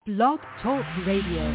Blog Talk Radio.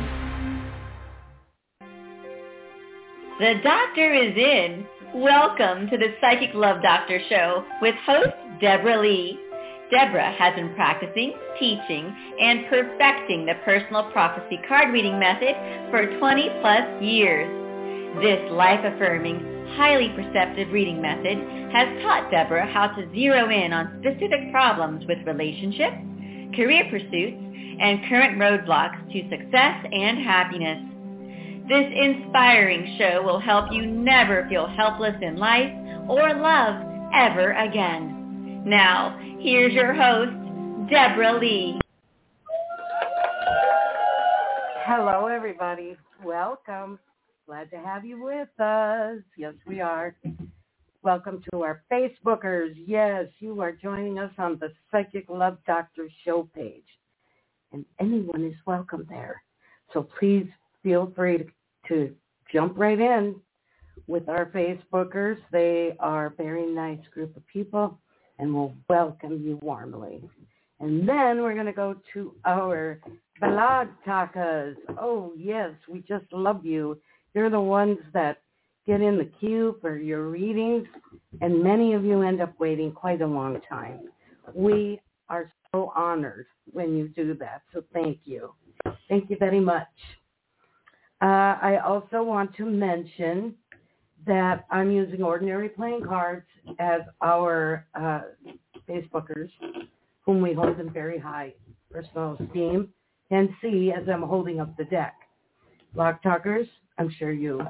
The doctor is in. Welcome to the Psychic Love Doctor Show with host Deborah Lee. Deborah has been practicing, teaching, and perfecting the personal prophecy card reading method for 20 plus years. This life-affirming, highly perceptive reading method has taught Deborah how to zero in on specific problems with relationships, career pursuits, and current roadblocks to success and happiness. This inspiring show will help you never feel helpless in life or love ever again. Now, here's your host, Deborah Lee. Hello, everybody. Welcome. Glad to have you with us. Yes, we are. Welcome to our Facebookers. Yes, you are joining us on the Psychic Love Doctor show page. And anyone is welcome there. So please feel free to jump right in with our Facebookers. They are a very nice group of people and will welcome you warmly. And then we're going to go to our Blog Talkers. Oh, yes, we just love you. You're the ones that get in the queue for your readings, and many of you end up waiting quite a long time. We are so honored when you do that, so thank you. Thank you very much. I also want to mention that I'm using ordinary playing cards as our Facebookers, whom we hold in very high personal esteem, and see as I'm holding up the deck. Blog Talkers, I'm sure you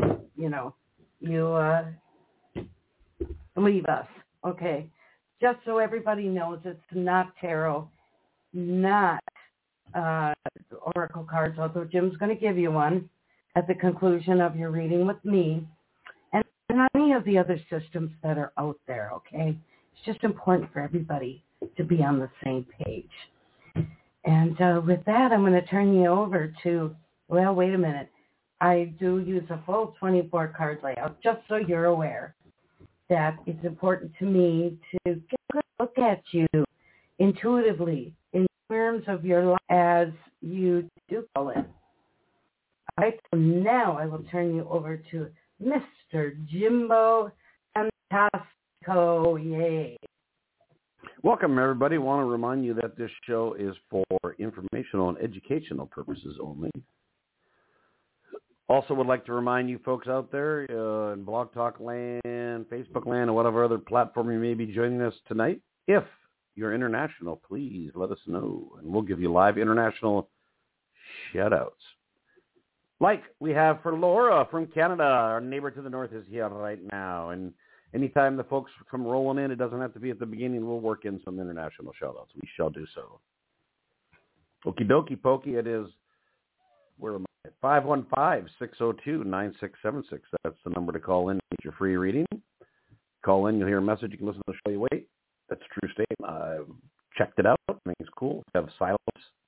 believe us. Okay. Just so everybody knows, it's not tarot, not oracle cards, although Jim's going to give you one at the conclusion of your reading with me, and any of the other systems that are out there, okay? It's just important for everybody to be on the same page. And with that, I'm going to turn you over to, well, wait a minute. I do use a full 24-card layout, just so you're aware that it's important to me to get a good look at you intuitively in terms of your life as you do call it. All right, so now I will turn you over to Mr. Jimbo Fantastico. Yay. Welcome, everybody. I want to remind you that this show is for informational and educational purposes only. Also would like to remind you folks out there in Blog Talk land, Facebook land, or whatever other platform you may be joining us tonight, if you're international, please let us know, and we'll give you live international shout-outs. Like we have for Laura from Canada. Our neighbor to the north is here right now, and anytime the folks come rolling in, it doesn't have to be at the beginning. We'll work in some international shout-outs. We shall do so. Okie dokie pokey, it is, where am I? 515-602-9676. That's the number to call in to get your free reading. Call in, you'll hear a message. You can listen to the show you wait. That's a true statement. I've checked it out. I think it's cool. Have silence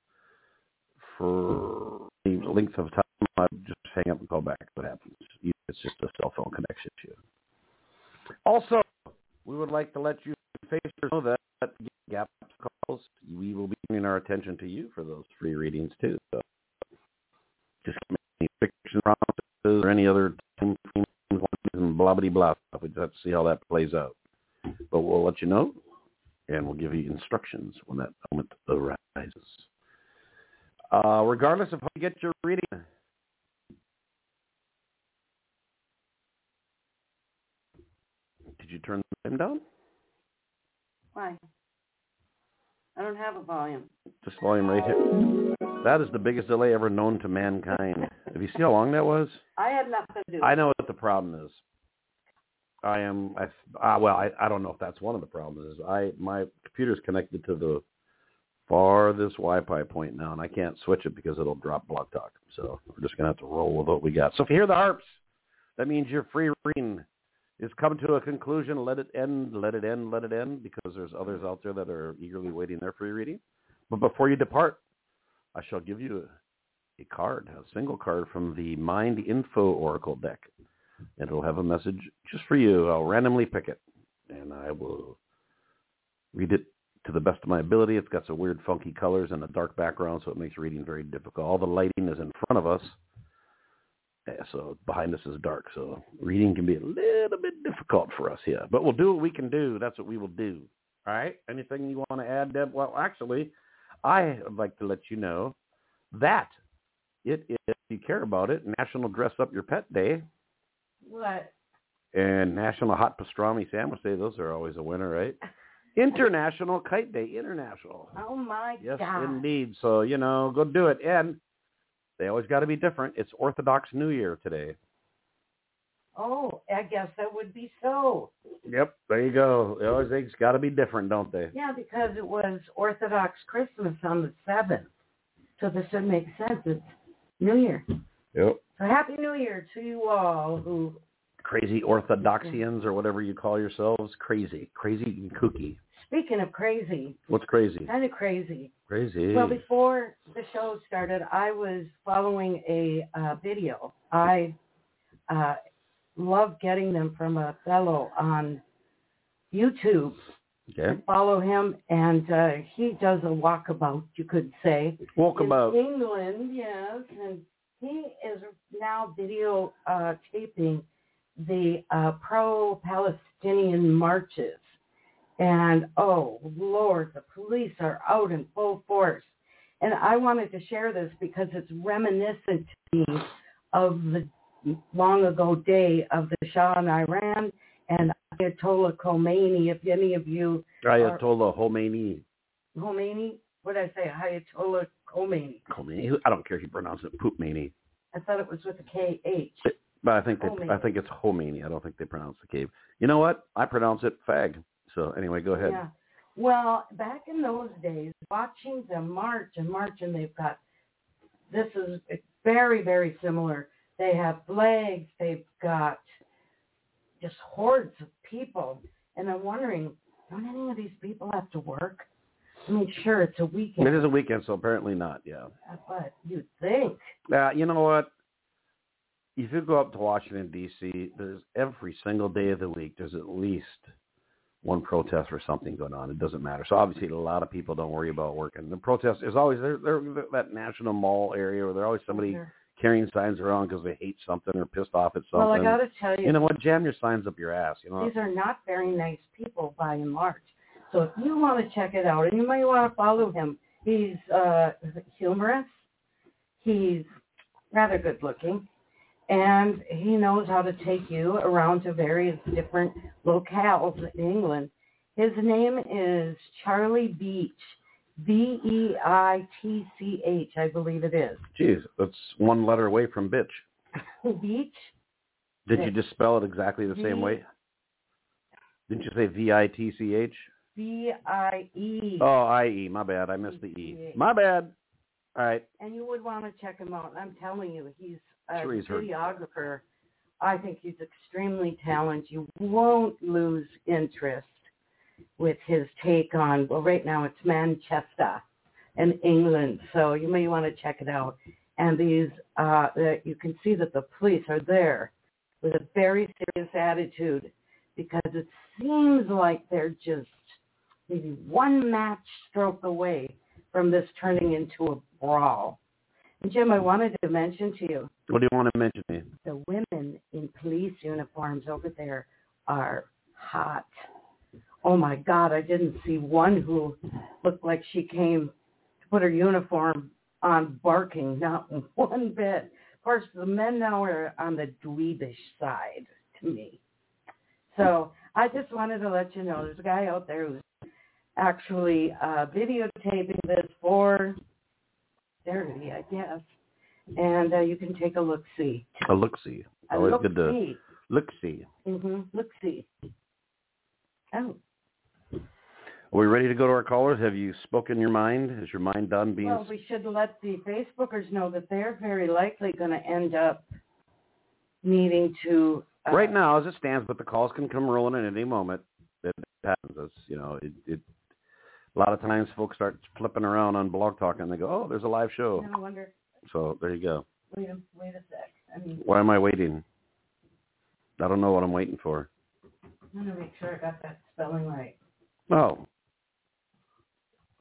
for the length of time. I just hang up and call back. What happens? It's just a cell phone connection issue. Also, we would like to let you Facebook know that gap calls, we will be giving our attention to you for those free readings too. So just any fiction promises or any other time and blah blah blah. We just have to see how that plays out. But we'll let you know, and we'll give you instructions when that moment arises. Regardless of how you get your reading. Did you turn the volume down? Why? I don't have a volume. This volume right here. That is the biggest delay ever known to mankind. Have you seen how long that was? I had nothing to do with it. I know what the problem is. I don't know if that's one of the problems. My computer's connected to the farthest Wi-Fi point now, and I can't switch it because it'll drop Blog Talk. So we're just going to have to roll with what we got. So if you hear the harps, that means your free reading is come to a conclusion. Let it end, let it end, let it end, because there's others out there that are eagerly waiting their free reading. But before you depart, I shall give you a card, a single card from the Mind Info Oracle deck. And it'll have a message just for you. I'll randomly pick it, and I will read it to the best of my ability. It's got some weird, funky colors and a dark background, so it makes reading very difficult. All the lighting is in front of us, so behind us is dark. So reading can be a little bit difficult for us here. But we'll do what we can do. That's what we will do. All right? Anything you want to add, Deb? Well, actually, I would like to let you know that it is, if you care about it, National Dress Up Your Pet Day. What? And National Hot Pastrami Sandwich Day. Those are always a winner, right? International Kite Day. International. Oh, my yes, God. Yes, indeed. So, go do it. And they always got to be different. It's Orthodox New Year today. Oh, I guess that would be so. Yep, there you go. They always think it's got to be different, don't they? Yeah, because it was Orthodox Christmas on the 7th. So this would make sense. It's New Year. Yep. So Happy New Year to you all who... Crazy Orthodoxians or whatever you call yourselves. Crazy and kooky. Speaking of crazy. What's crazy? Kind of crazy. Crazy. Well, before the show started, I was following a video. I love getting them from a fellow on YouTube. Okay. I follow him, and he does a walkabout, you could say. Walkabout. In England, yes. And he is now video taping the pro-Palestinian marches. And, oh, Lord, the police are out in full force. And I wanted to share this because it's reminiscent to me of the long ago day of the Shah in Iran and Ayatollah Khomeini. If any of you... Ayatollah Khomeini. Khomeini? What did I say? Ayatollah Khomeini. Khomeini. I don't care if you pronounce it Poopmani. I thought it was with a K-H. But I think it's Khomeini. I don't think they pronounce the cave. You know what? I pronounce it fag. So anyway, go ahead. Yeah. Well, back in those days, watching them march, and they've got, this is very, very similar. They have flags. They've got just hordes of people. And I'm wondering, don't any of these people have to work? I mean, sure, it's a weekend. It is a weekend, so apparently not, yeah. But you'd think. You know what? If you go up to Washington, D.C., there's every single day of the week, there's at least one protest or something going on. It doesn't matter. So obviously a lot of people don't worry about working. The protest is always, they're that National Mall area where there's always somebody carrying signs around because they hate something or pissed off at something. Well, I got to tell you. You know what? Jam your signs up your ass. These are not very nice people by and large. So if you want to check it out, and you might want to follow him, he's humorous. He's rather good looking. And he knows how to take you around to various different locales in England. His name is Charlie Beach, Beitch, I believe it is. Geez, that's one letter away from bitch. Beach? Did you just spell it exactly the same way? Didn't you say Vitch? V-I-E. Oh, I-E. My bad. I missed the E. My bad. All right. And you would want to check him out. I'm telling you, he's a sure videographer. I think he's extremely talented. You won't lose interest with his take on, well, right now it's Manchester in England, so you may want to check it out. And these, you can see that the police are there with a very serious attitude because it seems like they're just maybe one match stroke away from this turning into a brawl. And Jim, I wanted to mention to you. What do you want to mention to me? The women in police uniforms over there are hot. Oh, my God, I didn't see one who looked like she came to put her uniform on barking, not one bit. Of course, the men now are on the dweebish side to me. So I just wanted to let you know there's a guy out there who's actually videotaping this for charity, I guess. And you can take a look-see. A look-see. Always good to look-see. Mm-hmm. Look-see. Oh. Are we ready to go to our callers? Have you spoken your mind? Is your mind done being... Well, we should let the Facebookers know that they're very likely going to end up needing to... right now, as it stands, but the calls can come rolling at any moment. It happens. It's, a lot of times folks start flipping around on Blog Talk and they go, oh, there's a live show. I wonder... So there you go. Wait a sec. Why am I waiting? I don't know what I'm waiting for. I'm going to make sure I got that spelling right. Oh.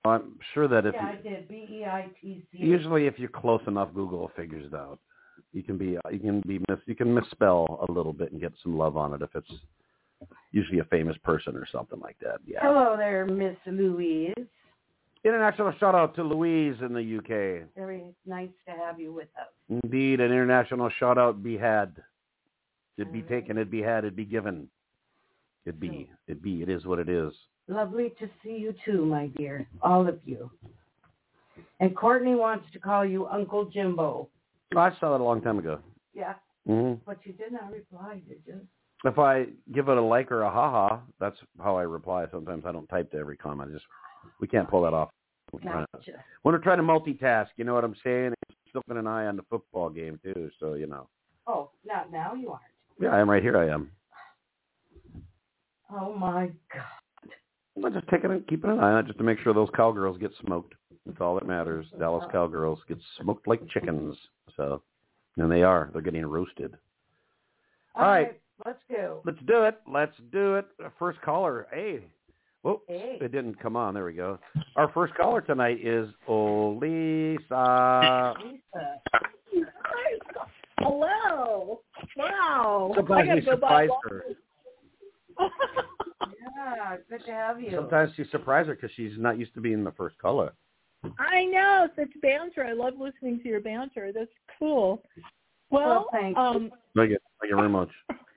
I'm sure that if I did. BEITC. Usually, if you're close enough, Google figures it out. You can misspell a little bit and get some love on it if it's usually a famous person or something like that. Yeah. Hello there, Miss Louise. International shout out to Louise in the UK. Very nice to have you with us. Indeed, an international shout out be had. It'd be taken, it'd be had, it'd be given. It is what it is. Lovely to see you too, my dear, all of you. And Courtney wants to call you Uncle Jimbo. Oh, I saw that a long time ago. Yeah. Mm-hmm. But you did not reply, did you? If I give it a like or a ha-ha, that's how I reply. Sometimes I don't type to every comment. We can't pull that off. Gotcha. When we're trying to multitask, you know what I'm saying? I'm still keeping an eye on the football game, too, so, you know. Oh, not now you aren't. Yeah, I am right here. I am. Oh, my God. I'm just keeping an eye on it just to make sure those cowgirls get smoked. That's all that matters. Dallas Cowgirls get smoked like chickens. So, and they are. They're getting roasted. All right. Let's go. Let's do it. First caller. Hey. Whoop. Hey. It didn't come on. There we go. Our first caller tonight is Lisa. Hello. Wow. Sometimes we surprise her. Yeah, good to have you. Sometimes you surprise her because she's not used to being the first caller. I know. Such banter. I love listening to your banter. That's cool. Well, thank you. Thank you very much.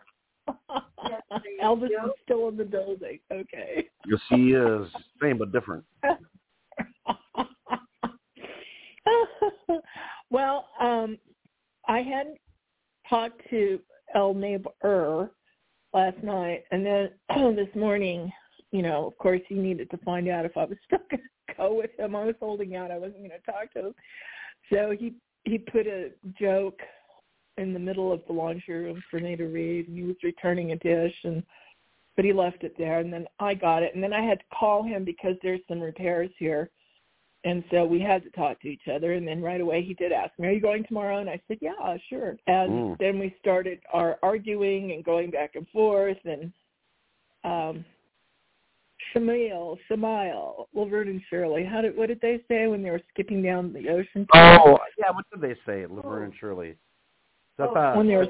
Elvis is still in the building. Okay. Yes, he is. Same but different. Well, I had talked to El Neighbor last night, and then this morning, you know, of course, he needed to find out if I was still going to go with him. I was holding out. I wasn't going to talk to him. So he put a joke in the middle of the laundry room for me to read, and he was returning a dish, but he left it there, and then I got it, and then I had to call him because there's some repairs here, and so we had to talk to each other, and then right away he did ask me, are you going tomorrow? And I said, yeah, sure. And then we started our arguing and going back and forth, and Shamil, Laverne and Shirley, what did they say when they were skipping down the ocean? Oh, yeah, what did they say, Laverne and Shirley? When they were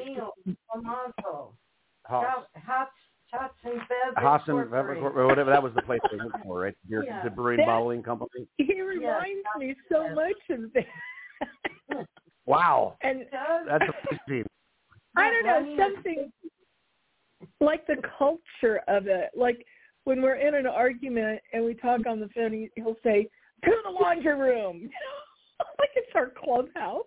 whatever, that was the place they went for, right? The Brewing Bottling Company. He reminds me so much of that. Wow. And that's amazing. I don't know, something like the culture of it. Like when we're in an argument and we talk on the phone, he'll say, to the laundry room. Like it's our clubhouse.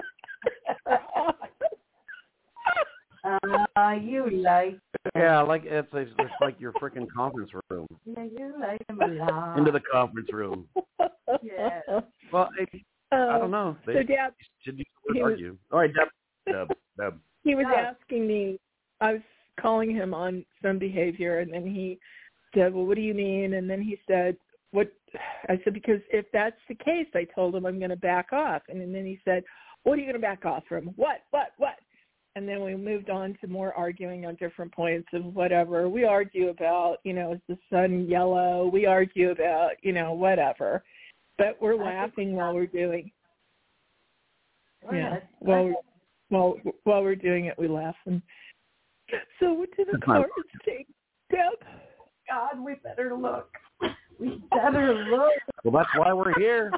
You like. Yeah, like it's like your freaking conference room. Yeah, you like him a lot. Into the conference room. Yeah. Well, I don't know. So Deb, should argue. All right, Deb. He was asking me. I was calling him on some behavior, and then he said, "Well, what do you mean?" And then he said, "What?" I said, "Because if that's the case, I told him I'm going to back off." And then he said, "What are you going to back off from? What?" And then we moved on to more arguing on different points of whatever. We argue about, is the sun yellow? We argue about, whatever. But we're laughing while we're doing. Yeah. While we're doing it, we laugh. And so what do the cards take, Deb? God, we better look. Well, that's why we're here.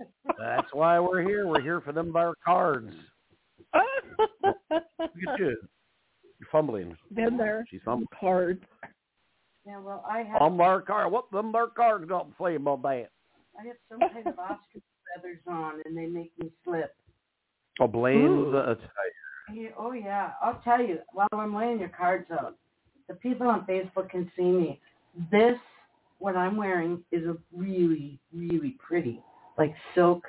We're here for them bar cards. Look at you. You're fumbling. Then there She's fumbling. Cards. Yeah, well, I have. Them bar cards don't play about that. I have some kind of ostrich feathers on, and they make me slip. Oh, blame the attire. Oh, yeah. I'll tell you, while I'm laying your cards out, the people on Facebook can see me. What I'm wearing is a really, really pretty, like silk,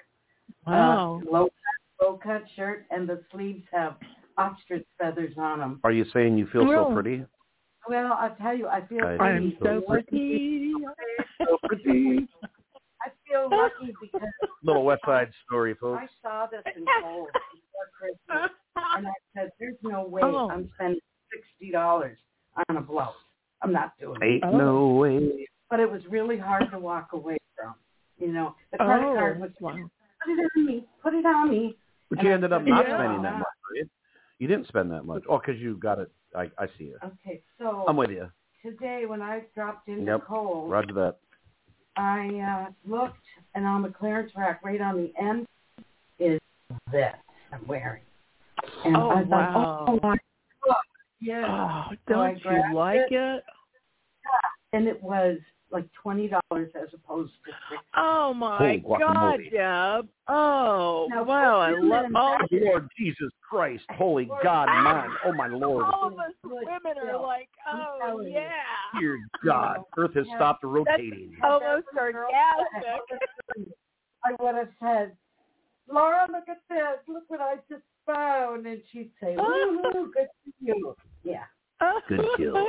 low-cut shirt, and the sleeves have ostrich feathers on them. Are you saying you feel so pretty? Well, I'll tell you, I feel pretty. I'm so pretty. So pretty. I feel lucky because... Little West Side Story, folks. I saw this in Kohl's before Christmas, and I said, there's no way I'm spending $60 on a blouse. I'm not doing it. Ain't no way. But it was really hard to walk away from. The credit card was, wow. put it on me. But And you I ended up said, not "No, spending that not." much, right? You didn't spend that much. Oh, because you got it. I see you. Okay, so I'm with you. today when I dropped into Yep. Kohl's, Roger that. I looked, and on the clearance rack right on the end is this I'm wearing. And I thought, wow. oh my God, yes. Oh, So I don't you grabbed like it? And it was like $20 as opposed to $60. Oh my Holy God, guacamole. Deb! Oh Now, wow, I love. Oh, Lord Jesus Christ. Holy God, man. Oh, my Lord. all of us women are like, oh yeah. Dear God. Earth has stopped rotating. Almost sarcastic. I would have said, Laura, look at this. Look what I just found. And she'd say, woo-hoo, good for you. Yeah. Good kill.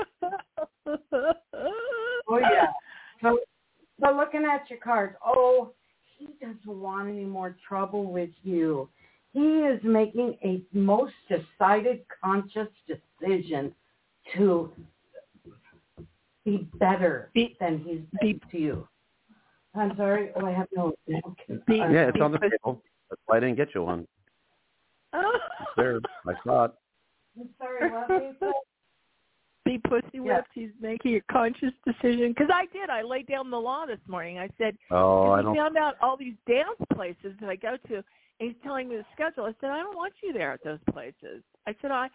Oh, yeah. So looking at your cards, he doesn't want any more trouble with you. He is making a most decided, conscious decision to be better than he's been to you. I'm sorry. Oh, I have no. Yeah, it's on the table. That's why I didn't get you one. It's there. I saw it. I'm sorry, what Lisa? Be pussy whipped. He's making a conscious decision. Because I did. I laid down the law this morning. I said, I found out all these dance places that I go to, and he's telling me the schedule. I said, I don't want you there at those places. I said, I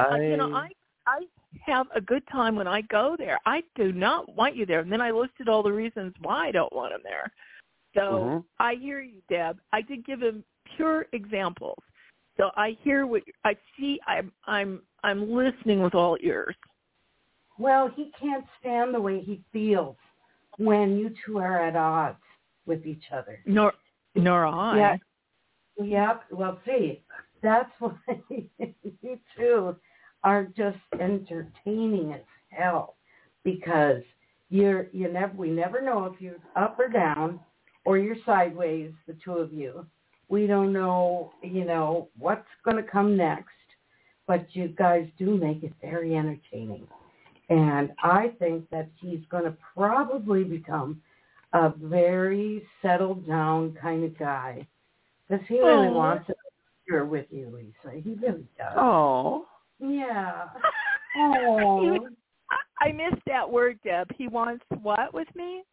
have a good time when I go there. I do not want you there. And then I listed all the reasons why I don't want him there. So I hear you, Deb. I did give him pure examples. So I hear what I see. I'm listening with all ears. Well, he can't stand the way he feels when you two are at odds with each other. Nor I. Yeah. Yep. Well, see, that's why you two are just entertaining as hell, because we never know if you're up or down or you're sideways, the two of you. We don't know, what's going to come next, but you guys do make it very entertaining. And I think that he's going to probably become a very settled down kind of guy, because he really wants to be here with you, Lisa. He really does. Oh. Yeah. Oh. I missed that word, Deb. He wants what with me?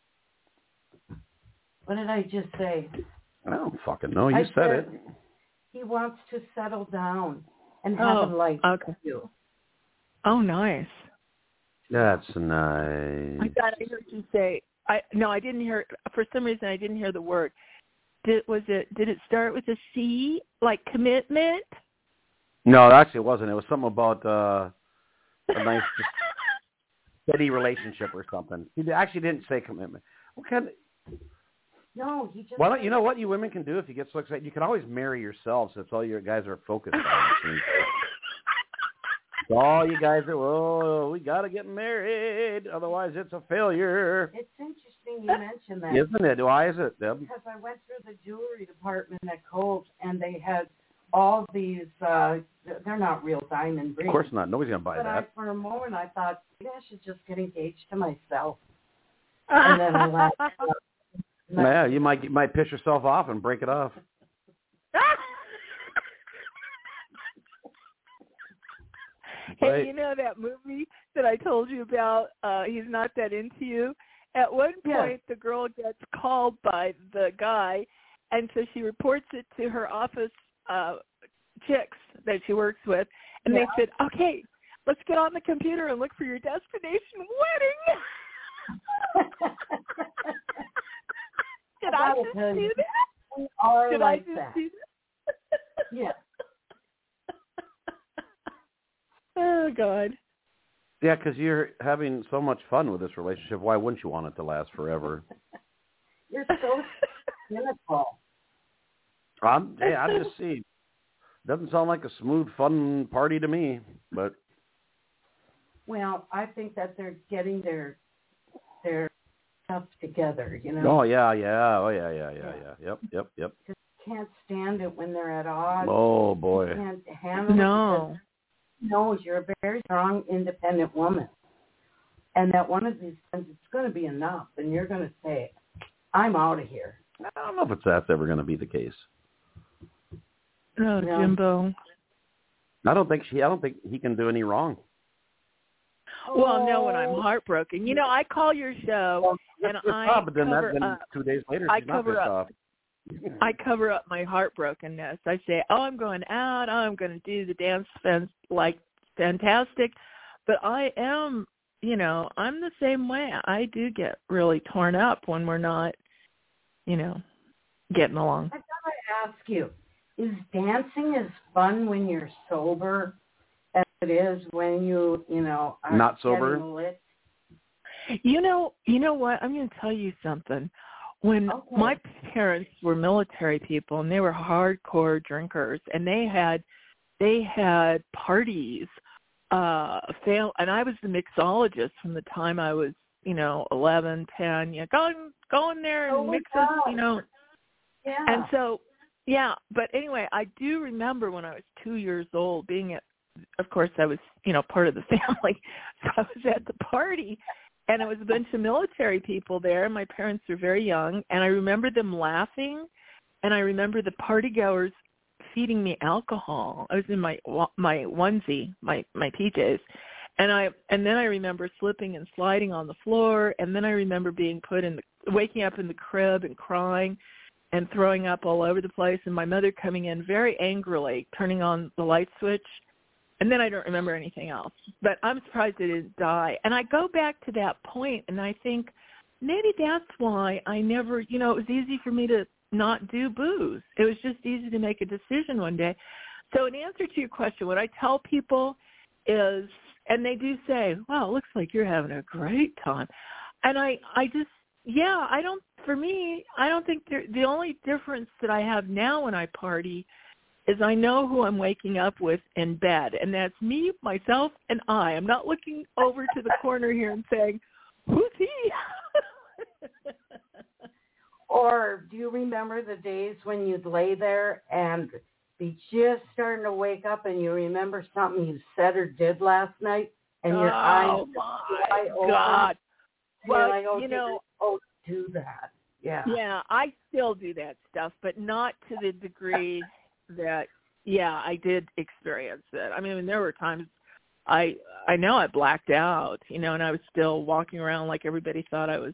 What did I just say? I don't fucking know. You said it. He wants to settle down and have a life with you. Oh, nice. That's nice. I thought I heard you say. I didn't hear. For some reason, I didn't hear the word. Did it start with a C, like commitment? No, actually, it wasn't. It was something about a nice, steady relationship or something. He actually didn't say commitment. What kind of? No, he just. Why don't you know what you women can do if you get so excited? You can always marry yourselves. That's all you guys are focused on. All you guys are, we got to get married, otherwise it's a failure. It's interesting you mentioned that. Isn't it? Why is it, Deb? Because I went through the jewelry department at Kohl's, and they had all these, they're not real diamond rings. Of course not. Nobody's going to buy that. For a moment, I thought, maybe I should just get engaged to myself. And then I laughed. Yeah, you might piss yourself off and break it off. Hey, you know that movie that I told you about, He's Not That Into You? At one point, the girl gets called by the guy, and so she reports it to her office chicks that she works with, and they said, okay, let's get on the computer and look for your destination wedding. Did I just do that? We are Did like I just that. do that? Yeah. Oh, God. Yeah, because you're having so much fun with this relationship. Why wouldn't you want it to last forever? You're so cynical. I'm just seeing. Doesn't sound like a smooth, fun party to me, but. Well, I think that they're getting their stuff together, Oh, yeah. Yep. Just can't stand it when they're at odds. Oh, boy. You can't handle it. No. Knows you're a very strong, independent woman, and that one of these times it's going to be enough, and you're going to say it. I'm out of here. I don't know if that's ever going to be the case. No, Jimbo. I don't think he can do any wrong. Well, no, when I'm heartbroken. You know, I call your show, and I but then cover then up. 2 days later, she's not pissed off. I cover up my heartbrokenness. I say, I'm going out. I'm going to do the dance like fantastic. But I am, you know, I'm the same way. I do get really torn up when we're not, you know, getting along. I gotta ask you, is dancing as fun when you're sober as it is when you know, are not sober? lit? You know what? I'm going to tell you something. When my parents were military people and they were hardcore drinkers, and they had parties, and I was the mixologist from the time I was, 11, 10. Yeah, go in there and mix us, Yeah. And so, yeah. But anyway, I do remember when I was 2 years old being at. Of course, I was, part of the family, so I was at the party. And it was a bunch of military people there. My parents were very young, and I remember them laughing, and I remember the partygoers feeding me alcohol. I was in my onesie, my PJs, and then I remember slipping and sliding on the floor, and then I remember being waking up in the crib and crying and throwing up all over the place, and my mother coming in very angrily, turning on the light switch. And then I don't remember anything else. But I'm surprised I didn't die. And I go back to that point, and I think maybe that's why I never, it was easy for me to not do booze. It was just easy to make a decision one day. So in answer to your question, what I tell people is, and they do say, wow, it looks like you're having a great time. And I don't think the only difference that I have now when I party is I know who I'm waking up with in bed, and that's me, myself, and I. I'm not looking over to the corner here and saying, who's he? Or do you remember the days when you'd lay there and be just starting to wake up and you remember something you said or did last night, and your eyes open? God. Well, like, do that. Yeah. Yeah, I still do that stuff, but not to the degree that, I did experience it. I mean, there were times I know I blacked out, and I was still walking around like everybody thought I was,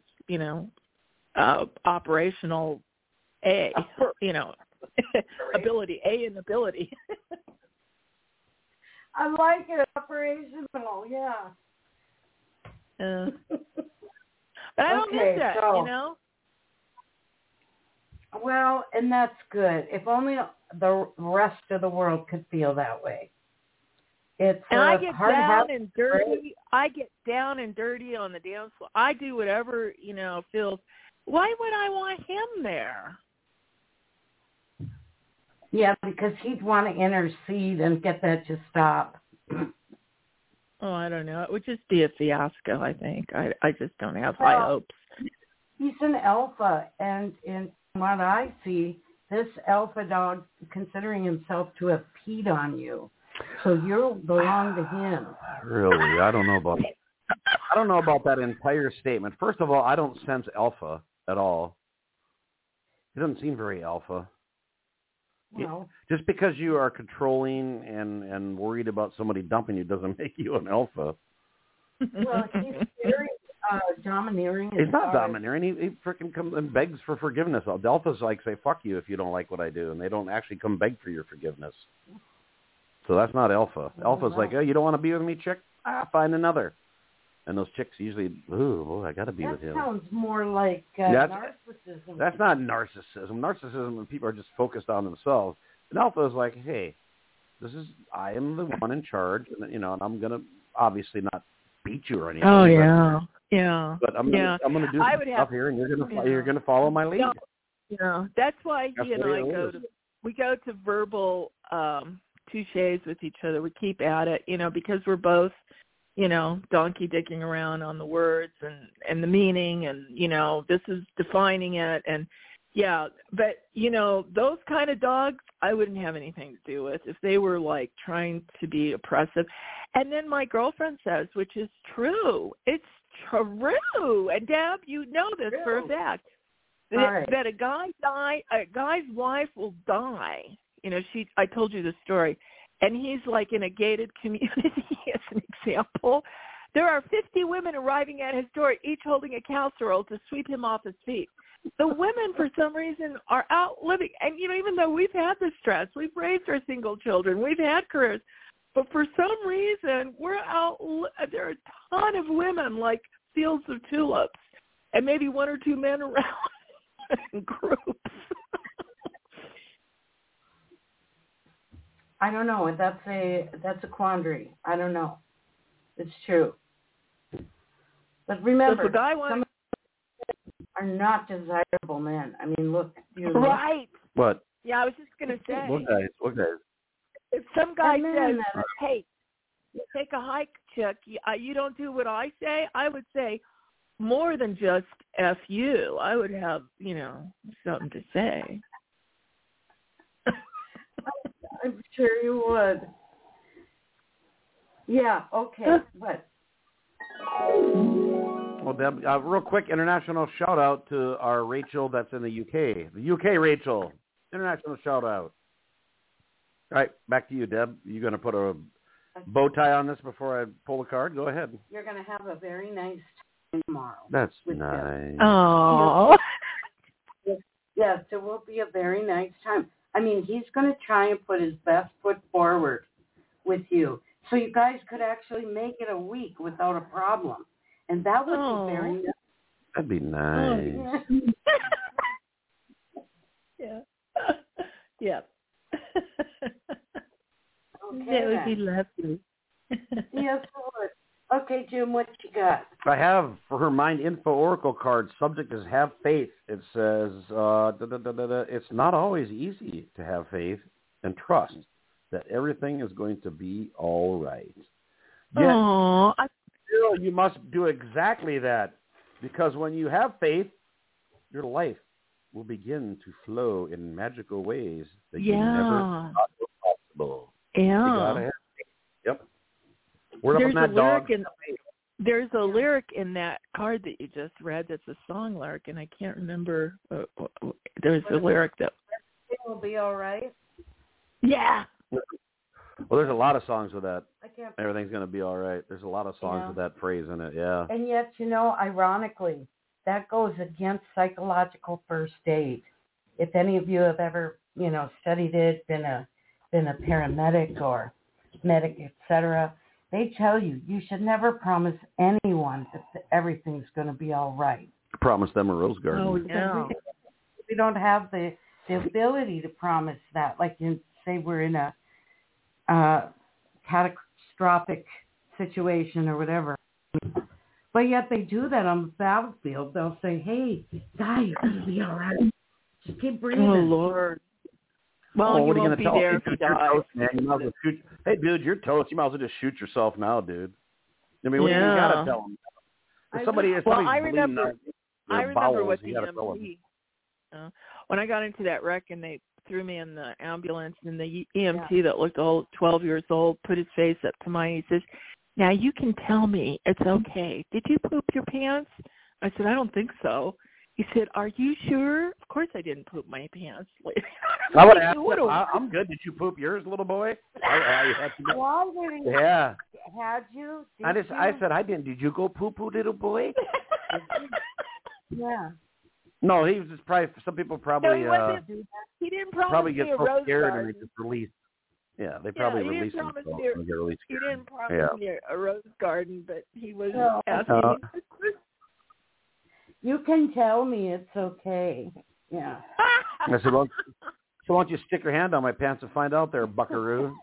operational A, ability, A in ability. I like it, operational, yeah. But I don't miss that, Well, and that's good. If only the rest of the world could feel that way. And I get down and dirty. I get down and dirty on the dance floor. I do whatever, feels. Why would I want him there? Yeah, because he'd want to intercede and get that to stop. Oh, I don't know. It would just be a fiasco, I think. I just don't have high hopes. He's an alpha, and in what I see, this alpha dog considering himself to have peed on you. So you belong to him. Really? I don't know about that entire statement. First of all, I don't sense alpha at all. He doesn't seem very alpha. Well, just because you are controlling and worried about somebody dumping you doesn't make you an alpha. Well, he's very domineering. He's not domineering. He freaking comes and begs for forgiveness. Alphas like say, fuck you if you don't like what I do, and they don't actually come beg for your forgiveness. So that's not alpha. Alpha's like, oh, you don't want to be with me, chick? Find another. And those chicks usually, I got to be with him. That sounds more like narcissism. That's not narcissism. Narcissism when people are just focused on themselves. And alpha is like, hey, I am the one in charge, and I'm going to obviously not beat you or anything. Oh, yeah. Yeah. But I'm going to do some stuff here, and you're going to follow my lead. Yeah. That's why he and I go to verbal touches with each other. We keep at it, because we're both, donkey dicking around on the words and the meaning, and, this is defining it. And yeah, but, those kind of dogs, I wouldn't have anything to do with if they were like trying to be oppressive. And then my girlfriend says, which is true, it's true. And Deb, you know this for a fact, right. that a guy's wife will die. You know, I told you the story, and he's like in a gated community as an example. There are 50 women arriving at his door, each holding a casserole to sweep him off his feet. The women, for some reason, are out living. And, you know, even though we've had the stress, we've raised our single children, we've had careers, but for some reason, we're out. There are a ton of women like fields of tulips, and maybe one or two men around in groups. I don't know. That's a quandary. I don't know. It's true. But remember, some of them are not desirable men. I mean, look. Right. What? Yeah, I was just going to say. What guys? If some guy says, hey, take a hike, Chuck, you don't do what I say, I would say more than just F you. I would have, you know, something to say. I'm sure you would. Yeah, okay. What? Well, Deb, real quick international shout-out to our Rachel that's in the UK. The UK Rachel. International shout-out. All right, back to you, Deb. You going to put a bow tie on this before I pull the card? Go ahead. You're going to have a very nice time tomorrow. That's nice. Oh. Yes, it will be a very nice time. I mean, he's going to try and put his best foot forward with you. So you guys could actually make it a week without a problem. And that would be very nice. That'd be nice. Yeah. Yeah. Okay, that would be lovely. Yes, Lord. Okay, Jim, what you got? I have, for her Mind Info Oracle card, subject is have faith. It says, it's not always easy to have faith and trust that everything is going to be all right. Yet, still, you must do exactly that, because when you have faith, your life will begin to flow in magical ways that you never thought were possible. Yeah. You gotta have faith. Yep. Word There's up on that, dog. There's a lyric in that card that you just read that's a song lyric, and I can't remember. There's a lyric that... It will be all right. Yeah. Well, there's a lot of songs with that. I can't. Everything's going to be all right. There's a lot of songs with that phrase in it, yeah. And yet, you know, ironically, that goes against psychological first aid. If any of you have ever, you know, studied it, been a paramedic or medic, etc., they tell you should never promise anyone that everything's going to be all right. Promise them a rose garden. Oh, no. We don't have the ability to promise that. Like, say we're in a catastrophic situation or whatever. But yet they do that on the battlefield. They'll say, hey, guy, you're going to be all right. Just keep breathing. Oh, Lord. Well, you won't be there if you die. Hey, dude, you're toast. You might as well just shoot yourself now, dude. I mean, you got to tell them. If somebody's I remember bowels, what the you got to tell them. When I got into that wreck and they threw me in the ambulance, and the EMT that looked old, 12 years old, put his face up to mine. He says, now you can tell me it's okay. Did you poop your pants? I said, I don't think so. He said, are you sure? Of course I didn't poop my pants. I would ask him, I'm good. Did you poop yours, little boy? Had you? I said, I didn't. Did you go poo-poo, little boy? Yeah. No, he was just probably, some people probably, he didn't promise probably me get a so rose scared garden. and they just release. Yeah, they probably release themselves and get really He scared. didn't promise me a rose garden, but he was asking me. You can tell me it's okay. Yeah. I said, well, so why don't you stick your hand on my pants and find out there, buckaroo?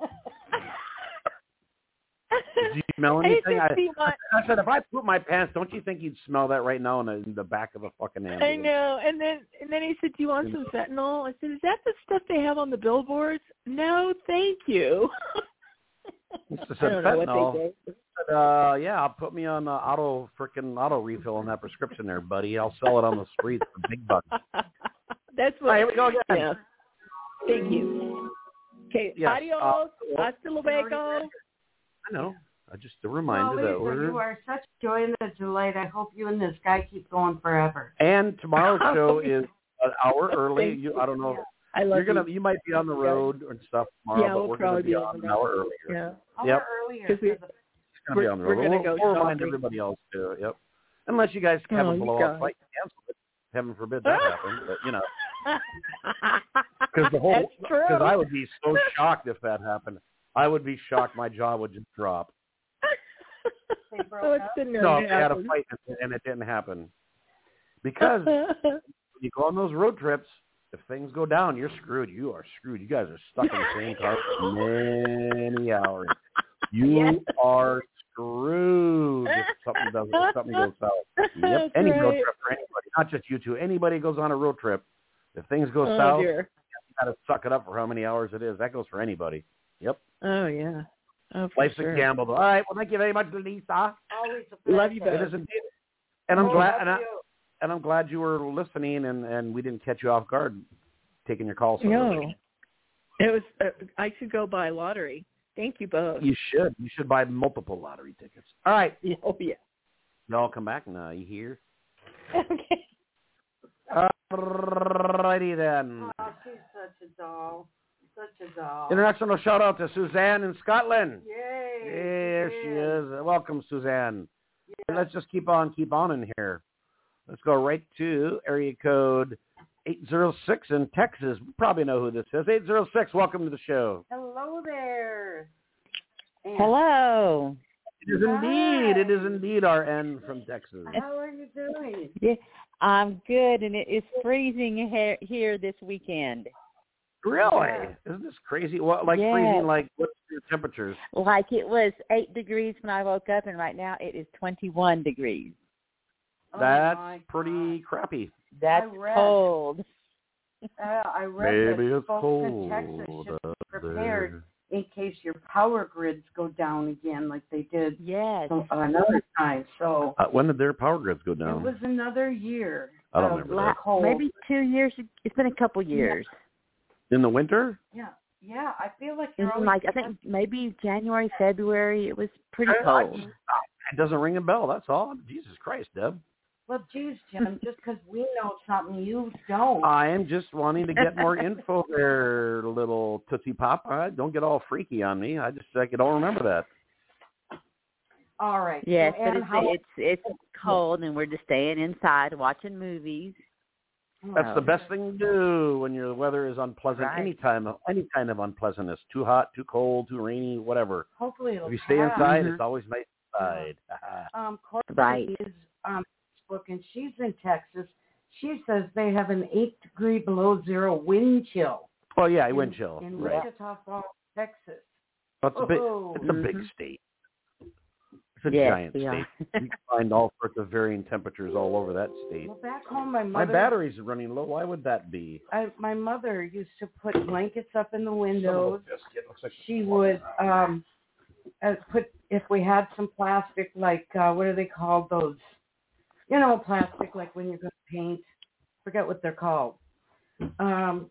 Did you smell anything? I said, if I poop my pants, don't you think you'd smell that right now in the back of a fucking ambulance? I know. And then he said, do you want some fentanyl? I said, is that the stuff they have on the billboards? No, thank you. I said, fentanyl. Yeah, put me on auto refill on that prescription there, buddy. I'll sell it on the streets for big bucks. That's what. All right, here we go again. Yeah. Thank you. Okay, yes, adios. Hasta luego. I know. Just a reminder that you are such joy and a delight. I hope you and this guy keep going forever. And tomorrow's show is an hour early. I don't know. I love You might be on the road and stuff tomorrow, yeah, but we're going to be on an hour earlier. Yeah. Yep. Earlier. It's going to be on the road. We're going to go We'll remind shopping. everybody else too. Yep. Unless you guys have a blowout fight and cancel it. Heaven forbid that happen. But because I would be so shocked if that happened. I would be shocked. My jaw would just drop. No, if they had a fight and it didn't happen. Because when you go on those road trips, if things go down, you're screwed. You are screwed. You guys are stuck in the same car for many hours. You are screwed if something goes south. Yep. Any road trip for anybody, not just you two. Anybody goes on a road trip, if things go south, you got to suck it up for how many hours it is. That goes for anybody. Yep. Oh, yeah. Oh, life's a gamble. All right. Well, thank you very much, Lisa. Always a pleasure. Love you both. It is indeed. And I'm glad. And I'm glad you were listening, and we didn't catch you off guard taking your call. No, it was. I should go buy lottery. Thank you both. You should. You should buy multiple lottery tickets. All right. Oh yeah. Y'all come back now. You hear? Okay. Alrighty then. Oh, she's such a doll. Such a doll. International shout out to Suzanne in Scotland. Yay! There she is. Welcome, Suzanne. Yeah. Let's just keep on in here. Let's go right to area code 806 in Texas. We probably know who this is. 806, welcome to the show. Hello there. Hello. It is indeed our N from Texas. How are you doing? Yeah, I'm good, and it is freezing here this weekend. Really? Yeah. Isn't this crazy? What, freezing, what's your temperatures? Like it was 8 degrees when I woke up, and right now it is 21 degrees. That's pretty crappy. That's cold. I read Maybe that it's folks cold in Texas should be prepared in case your power grids go down again like they did another time. So when did their power grids go down? It was another year. I don't remember that. Maybe 2 years. It's been a couple years. In the winter? Yeah. I feel like I think maybe January, February. It was pretty cold. It doesn't ring a bell. That's all. Jesus Christ, Deb. Well, geez, Jim, just because we know something you don't. I am just wanting to get more info there, little Tootsie Pop. Don't get all freaky on me. I don't remember that. All right. Yes, but it's cold, and we're just staying inside watching movies. That's the best thing to do when the weather is unpleasant. Right. Any kind of unpleasantness. Too hot, too cold, too rainy, whatever. Hopefully it'll If you stay pass. inside, it's always nice inside. Courtney is Facebook, and she's in Texas. She says they have an 8-degree below zero wind chill. Oh yeah, wind chill. In right. Wichita Falls, Texas. It's a big state. It's a giant state. You can find all sorts of varying temperatures all over that state. Well, back home, my batteries are running low. Why would that be? My mother used to put blankets up in the windows. She would put, if we had some plastic, like what are they called? Those, plastic, like when you're going to paint. Forget what they're called. Those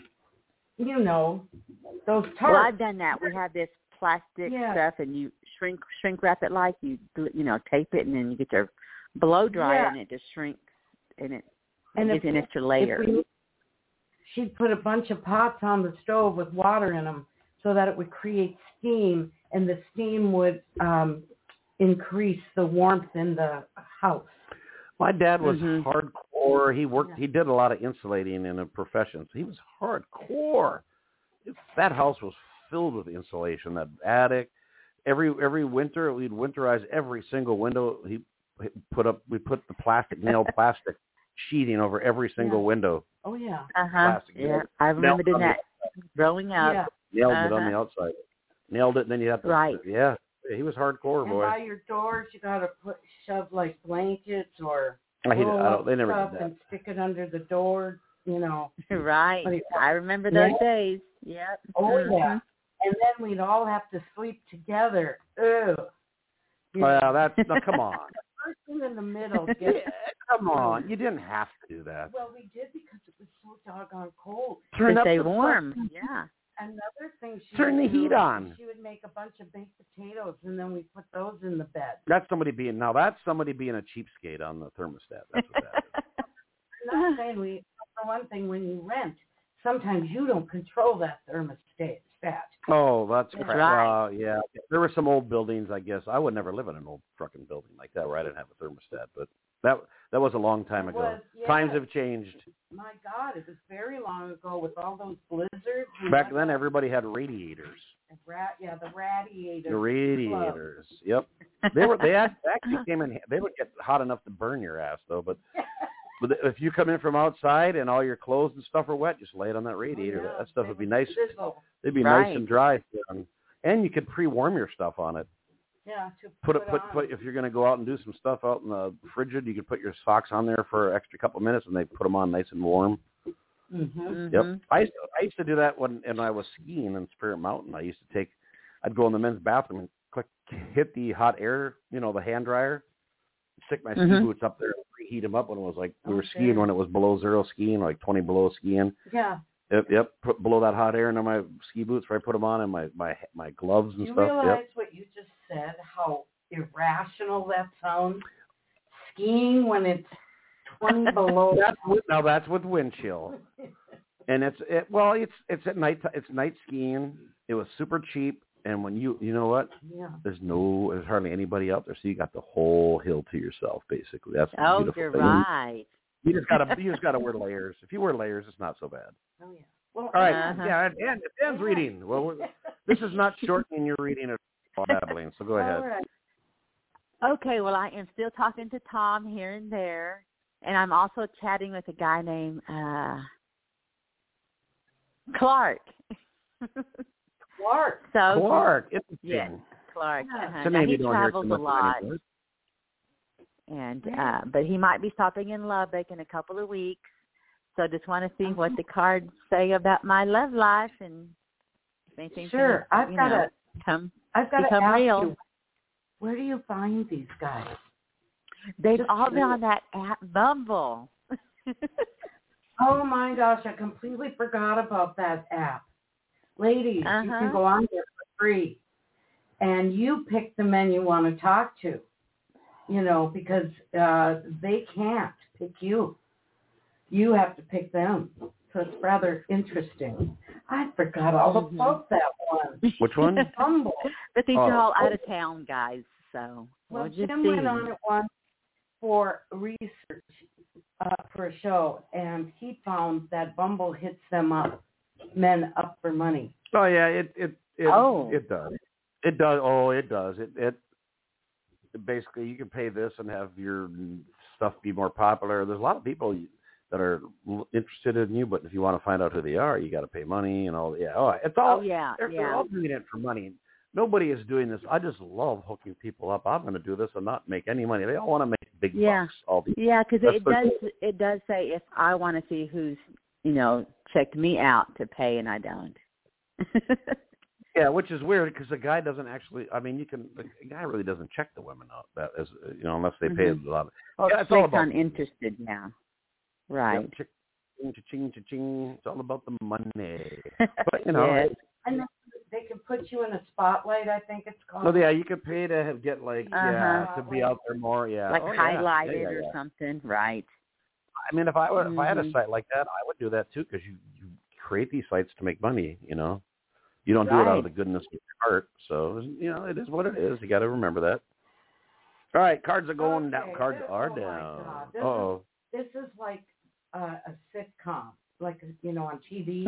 tarps. Well, I've done that. We have this plastic stuff, and you shrink wrap it like you tape it, and then you get your blow dryer, and it just shrinks, and it gives you an extra layer. She'd put a bunch of pots on the stove with water in them so that it would create steam, and the steam would increase the warmth in the house. My dad was hardcore. He did a lot of insulating in a profession, so he was hardcore. That house was filled with insulation. That attic, every winter we'd winterize every single window. We put the nailed plastic sheeting over every single window. Oh yeah. Plastic. Yeah, I remember doing that growing up. Nailed it on the outside. Nailed it, and then you have to. Right. Yeah, he was hardcore, boy. And by your doors, you gotta shove like blankets or they never did that. And stick it under the door. Right. I remember those days. Yep. Oh yeah. And then we'd all have to sleep together. Ew. Well, come on. The person in the middle. Come on. You didn't have to do that. Well, we did because it was so doggone cold. To stay warm. Yeah. Another thing turn the heat on. She would make a bunch of baked potatoes, and then we put those in the bed. That's somebody being a cheapskate on the thermostat. That's what that is. I'm not saying for one thing, when you rent, sometimes you don't control that thermostat. Oh, that's right. Yeah, there were some old buildings, I guess. I would never live in an old fucking building like that where I didn't have a thermostat, but that was a long time ago. Times have changed. My God, it was very long ago with all those blizzards. Back then, everybody had radiators. The radiators. The radiators. Yep. They actually came in. They would get hot enough to burn your ass, though. But if you come in from outside and all your clothes and stuff are wet, just lay it on that radiator. Oh, yeah. That stuff would be nice. It'd be nice and dry. And you could pre-warm your stuff on it. Yeah. Put if you're going to go out and do some stuff out in the frigid, you could put your socks on there for an extra couple of minutes, and they put them on nice and warm. Mm-hmm. Yep. I used to do that when I was skiing in Spirit Mountain. I'd go in the men's bathroom and hit the hot air, the hand dryer, stick my ski boots up there and preheat them up when it was like we were skiing when it was below zero skiing, like 20 below skiing. Yeah. Yep. Put below that hot air into my ski boots before I put them on, and my gloves and stuff. You realize what you just said? How irrational that sounds. Skiing when it's 20 below. That's with wind chill. And it's at night. It's night skiing. It was super cheap, and when you know what? Yeah. There's hardly anybody out there, so you got the whole hill to yourself, basically. That's the beautiful you're thing. right. You just gotta wear layers. If you wear layers, it's not so bad. Oh yeah. Well, all right. Yeah, and Dan's reading. Well, this is not shortening your reading at all, Abilene. So go ahead. All right. Okay. Well, I am still talking to Tom here and there, and I'm also chatting with a guy named Clark. Clark. Yes, Clark. It's a name you don't hear too travels much a lot. anymore. And but he might be stopping in Lubbock in a couple of weeks. So I just want to see what the cards say about my love life and anything. Sure, I've got to ask real. you, where do you find these guys? They've all been on that app Bumble. Oh my gosh, I completely forgot about that app. Ladies, you can go on there for free, and you pick the men you want to talk to. Because they can't pick you. You have to pick them. So it's rather interesting. I forgot all about that one. Which one? Bumble. But these are all out of town guys, so well, just Jim went on it once for research for a show, and he found that Bumble hits men up for money. Oh yeah, it does. It does. Oh, it does. It basically, you can pay this and have your stuff be more popular. There's a lot of people that are interested in you, but if you want to find out who they are, you got to pay money and all. Yeah, it's all. They're all doing it for money. Nobody is doing this. I just love hooking people up. I'm going to do this and not make any money. They all want to make big bucks. Because it does say if I want to see who's checked me out to pay, and I don't. Yeah, which is weird because the guy doesn't actually. I mean, the guy really doesn't check the women out. That is, unless they pay a lot. It's all about uninterested now, right? Cha-ching, cha-ching. It's all about the money. But Yes. And they can put you in a spotlight. I think it's called. Oh yeah, you could pay to get to be out there more. Yeah, highlighted or something, right? I mean, if I had a site like that, I would do that too because you create these sites to make money. You don't do it out of the goodness of your heart. So, it is what it is. You got to remember that. All right, cards are going down. Cards are down. This is like a sitcom, like, on TV.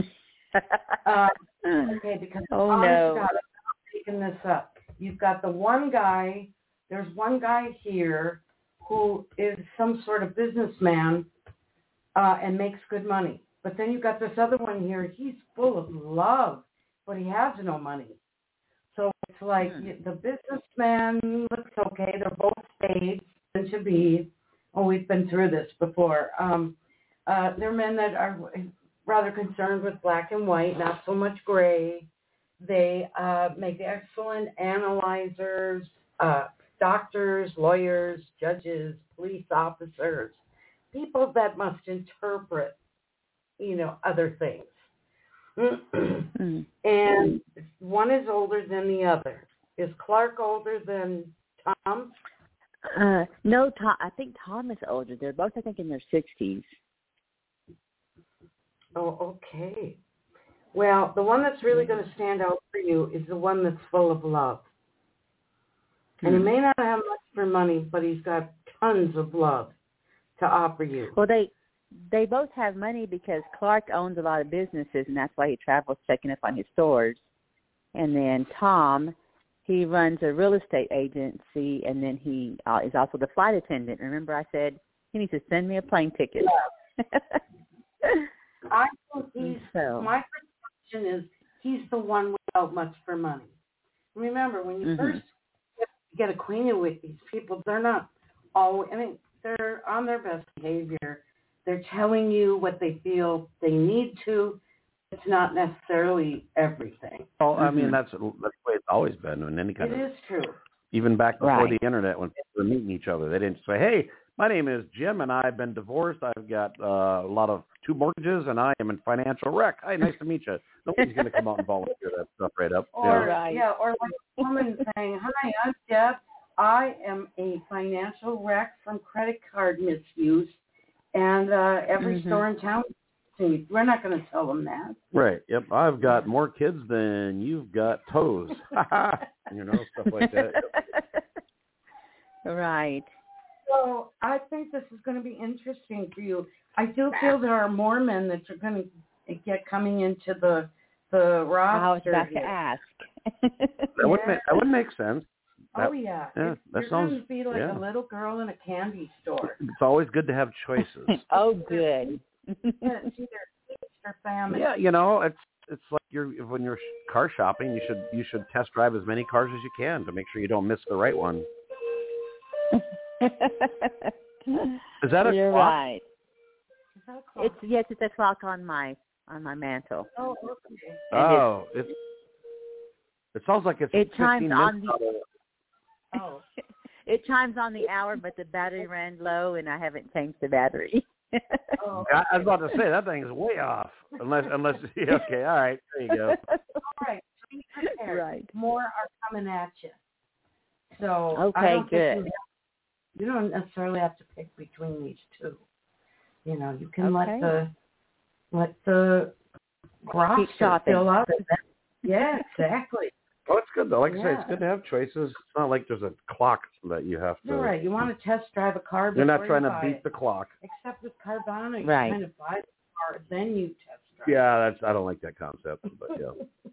Because I'm picking this up. You've got the one guy, there's one guy here who is some sort of businessman and makes good money. But then you've got this other one here, he's full of love, but he has no money. So it's like the businessman looks okay. They're both spades and should be. Oh, we've been through this before. They're men that are rather concerned with black and white, not so much gray. They make excellent analyzers, doctors, lawyers, judges, police officers, people that must interpret, other things. And one is older than the other. Is Clark older than Tom? No, Tom. I think Tom is older. They're both, I think, in their 60s. Oh, okay. Well, the one that's really going to stand out for you is the one that's full of love. And he may not have much for money, but he's got tons of love to offer you. Well, they both have money because Clark owns a lot of businesses, and that's why he travels checking up on his stores. And then Tom, he runs a real estate agency, and then he is also the flight attendant. Remember I said he needs to send me a plane ticket. I think my perception is he's the one without much for money. Remember, when you first get acquainted with these people, they're not always, they're on their best behavior. They're telling you what they feel they need to. It's not necessarily everything. Oh, I mean, that's the way it's always been in any kind of... It is true. Even back before the Internet, when people were meeting each other, they didn't say, hey, my name is Jim, and I've been divorced. I've got a lot of 2 mortgages, and I am in financial wreck. Hi, nice to meet you. Nobody's going to come out and volunteer that stuff right up. Or like a woman saying, hi, I'm Deb. I am a financial wreck from credit card misuse, and every store in town. We're not going to tell them that. Right. Yep. I've got more kids than you've got toes. Stuff like that. Right. So I think this is going to be interesting for you. I do feel there are more men that you're going to get coming into the roster. I was about to ask. That would make sense. Oh, yeah. That you're sounds... going to be like a little girl in a candy store. It's always good to have choices. Oh, good. It's either kids or family. Yeah, it's like when you're car shopping, you should test drive as many cars as you can to make sure you don't miss the right one. Is that a You're clock? right. Is that a clock? It's a clock on my mantle. Oh, okay. Oh, it sounds like it's it 15 chimes minutes. It chimes on the hour, but the battery ran low, and I haven't changed the battery. I was about to say that thing is way off. Unless okay, all right, there you go. All right, be prepared. Right. More are coming at you. So okay, good. You don't necessarily have to pick between these two. You can let the roster fill out. Yeah, exactly. Oh, it's good though. Like I say, it's good to have choices. It's not like there's a clock that you have to. You're right. You want to test drive a car before you're not trying to beat it. the clock. Except with Carvana, you right. kind of buy the car, then you test drive. Yeah, I don't like that concept, but yeah.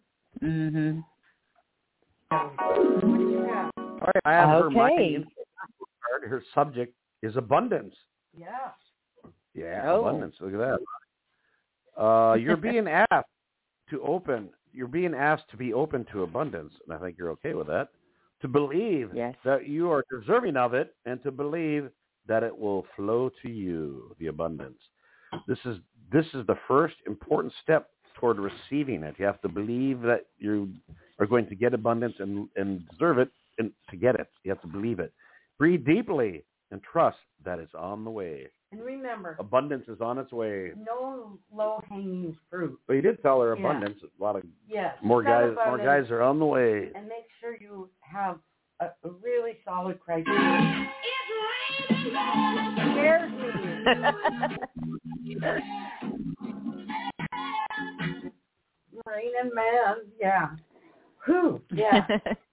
What do you got? All right, I have her money card. Her subject is abundance. Yeah. Yeah, abundance. Look at that. You're being asked to open. You're being asked to be open to abundance, and I think you're okay with that. To believe that you are deserving of it, and to believe that it will flow to you, the abundance. This is the first important step toward receiving it. You have to believe that you are going to get abundance and deserve it, and to get it, you have to believe it. Breathe deeply and trust that it's on the way. And remember, abundance is on its way. No low-hanging fruit. But you did tell her abundance. A lot of more guys are on the way. And make sure you have a really solid criteria. It scares me. Raining man, yeah. Whew, yeah.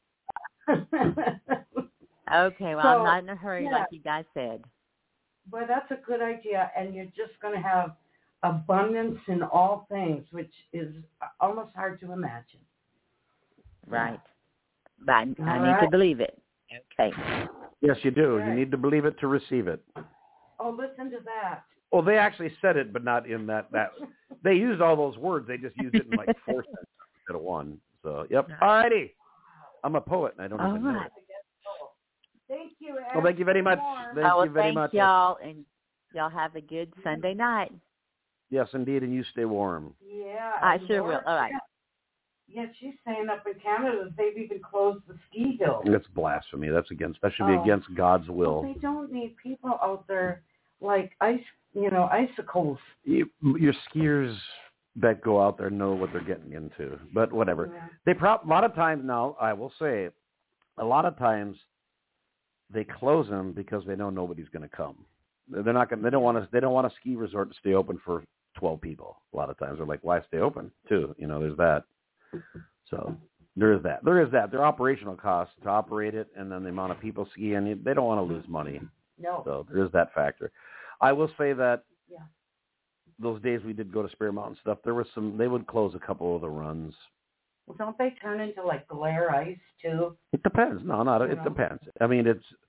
Okay, well, I'm not in a hurry like you guys said. Well, that's a good idea, and you're just going to have abundance in all things, which is almost hard to imagine. Right. But I need to believe it. Okay. Yes, you do. Right. You need to believe it to receive it. Oh, listen to that. Well, they actually said it, but not in that. They used all those words. They just used it in like 4 sentences instead of 1. So, yep. All righty. I'm a poet, and I don't even know it. Thank you, Ed. Well, thank you very much. Thank you very much. Y'all, and y'all have a good Sunday night. Yes, indeed, and you stay warm. Yeah. I sure will. All right. Yeah, she's saying up in Canada they've even closed the ski hill. That's blasphemy. That should be against God's will. Well, they don't need people out there like icicles. Your skiers that go out there know what they're getting into, but whatever. Yeah. A lot of times now, I will say, a lot of times they close them because they know nobody's going to come. They're not going. They don't want a ski resort to stay open for 12 people. A lot of times they're like, why stay open too? There's that. So there is that. There is that. There are operational costs to operate it, and then the amount of people skiing. They don't want to lose money. No. So there is that factor. I will say that those days we did go to Spear Mountain stuff, there was they would close a couple of the runs. Well, don't they turn into like glare ice too? It depends. No, it depends. I mean,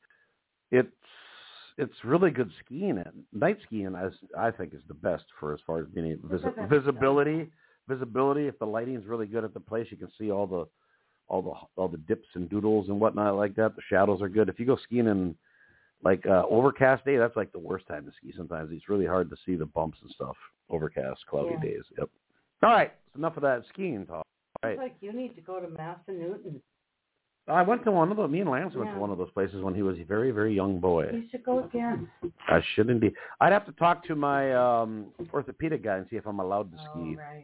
it's really good skiing. Night skiing, I think, is the best as far as being visibility. Visibility. If the lighting's really good at the place, you can see all the dips and doodles and whatnot like that. The shadows are good. If you go skiing in like overcast day, that's like the worst time to ski. Sometimes it's really hard to see the bumps and stuff. Overcast, cloudy days. Yep. All right. So enough of that skiing talk. All right. It's like you need to go to Massanutten. I went to one of me and Lance went to one of those places when he was a very, very young boy. You should go again. I should indeed. I'd have to talk to my orthopedic guy and see if I'm allowed to ski. Right.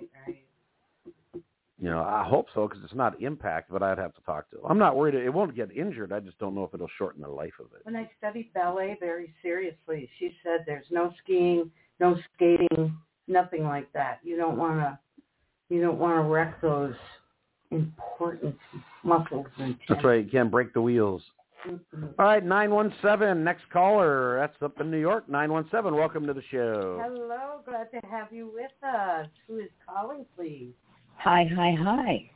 I hope so because it's not impact, but I'd have to talk to him. I'm not worried. It won't get injured. I just don't know if it'll shorten the life of it. When I studied ballet very seriously, she said there's no skiing, no skating, nothing like that. You don't want to wreck those important muscles and tendons. That's right. You can't break the wheels. Mm-hmm. All right, 917, next caller. That's up in New York. 917, welcome to the show. Hello, glad to have you with us. Who is calling, please? Hi. Hi.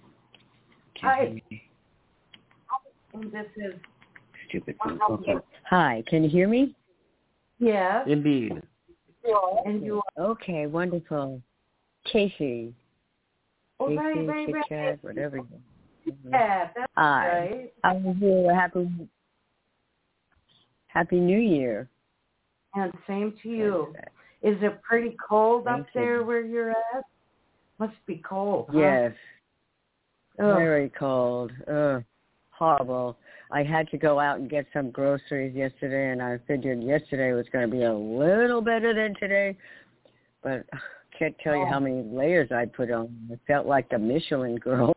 And this is... Stupid phone. Okay. Hi, can you hear me? Yes. Indeed. And you are... Okay, wonderful. Casey. Oh, Casey, right. Chit Chat, whatever. Yeah, that's right. How are you? Happy New Year. And same to you. Is it pretty cold up there where you're at? Must be cold, huh? Yes. Very cold. Horrible. I had to go out and get some groceries yesterday, and I figured yesterday was going to be a little better than today. But I can't tell you how many layers I put on. I felt like the Michelin girl.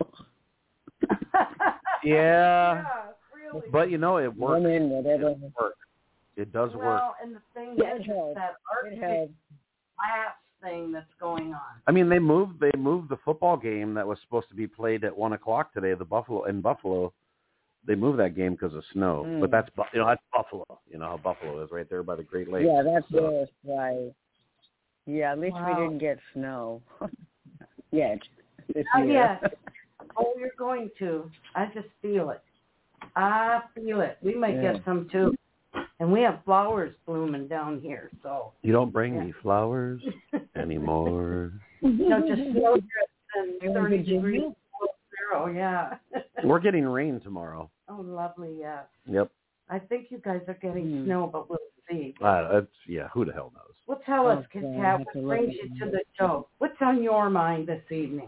Yeah. Really. But, it works. Whatever. It works. It does work. Well, and the thing is that Arctic glass thing that's going on. I mean, they moved the football game that was supposed to be played at 1:00 today. In Buffalo, they moved that game because of snow. But that's Buffalo. You know how Buffalo is, right there by the Great Lakes. Yeah, that's it, right. Yeah, at least we didn't get snow yet this year. Yes. Oh, you're going to. I just feel it. I feel it. We might get some too. And we have flowers blooming down here, so. You don't bring me flowers anymore. No, just snow drifts and 30 degrees below 0, yeah. We're getting rain tomorrow. Oh, lovely, yes. Yep. I think you guys are getting snow, but we'll see. Who the hell knows? Well, tell us, Kit Kat, what brings you to the show? What's on your mind this evening?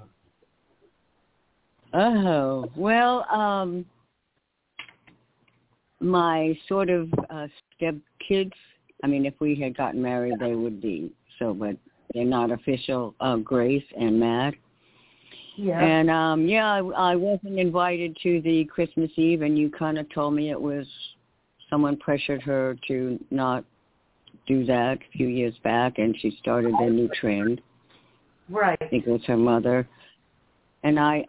Oh, well, my sort of step-kids, I mean, if we had gotten married, they would be, but they're not official, Grace and Matt. Yeah. And, I wasn't invited to the Christmas Eve, and you kind of told me it was someone pressured her to not do that a few years back, and she started a new trend. Right. I think it was her mother. And I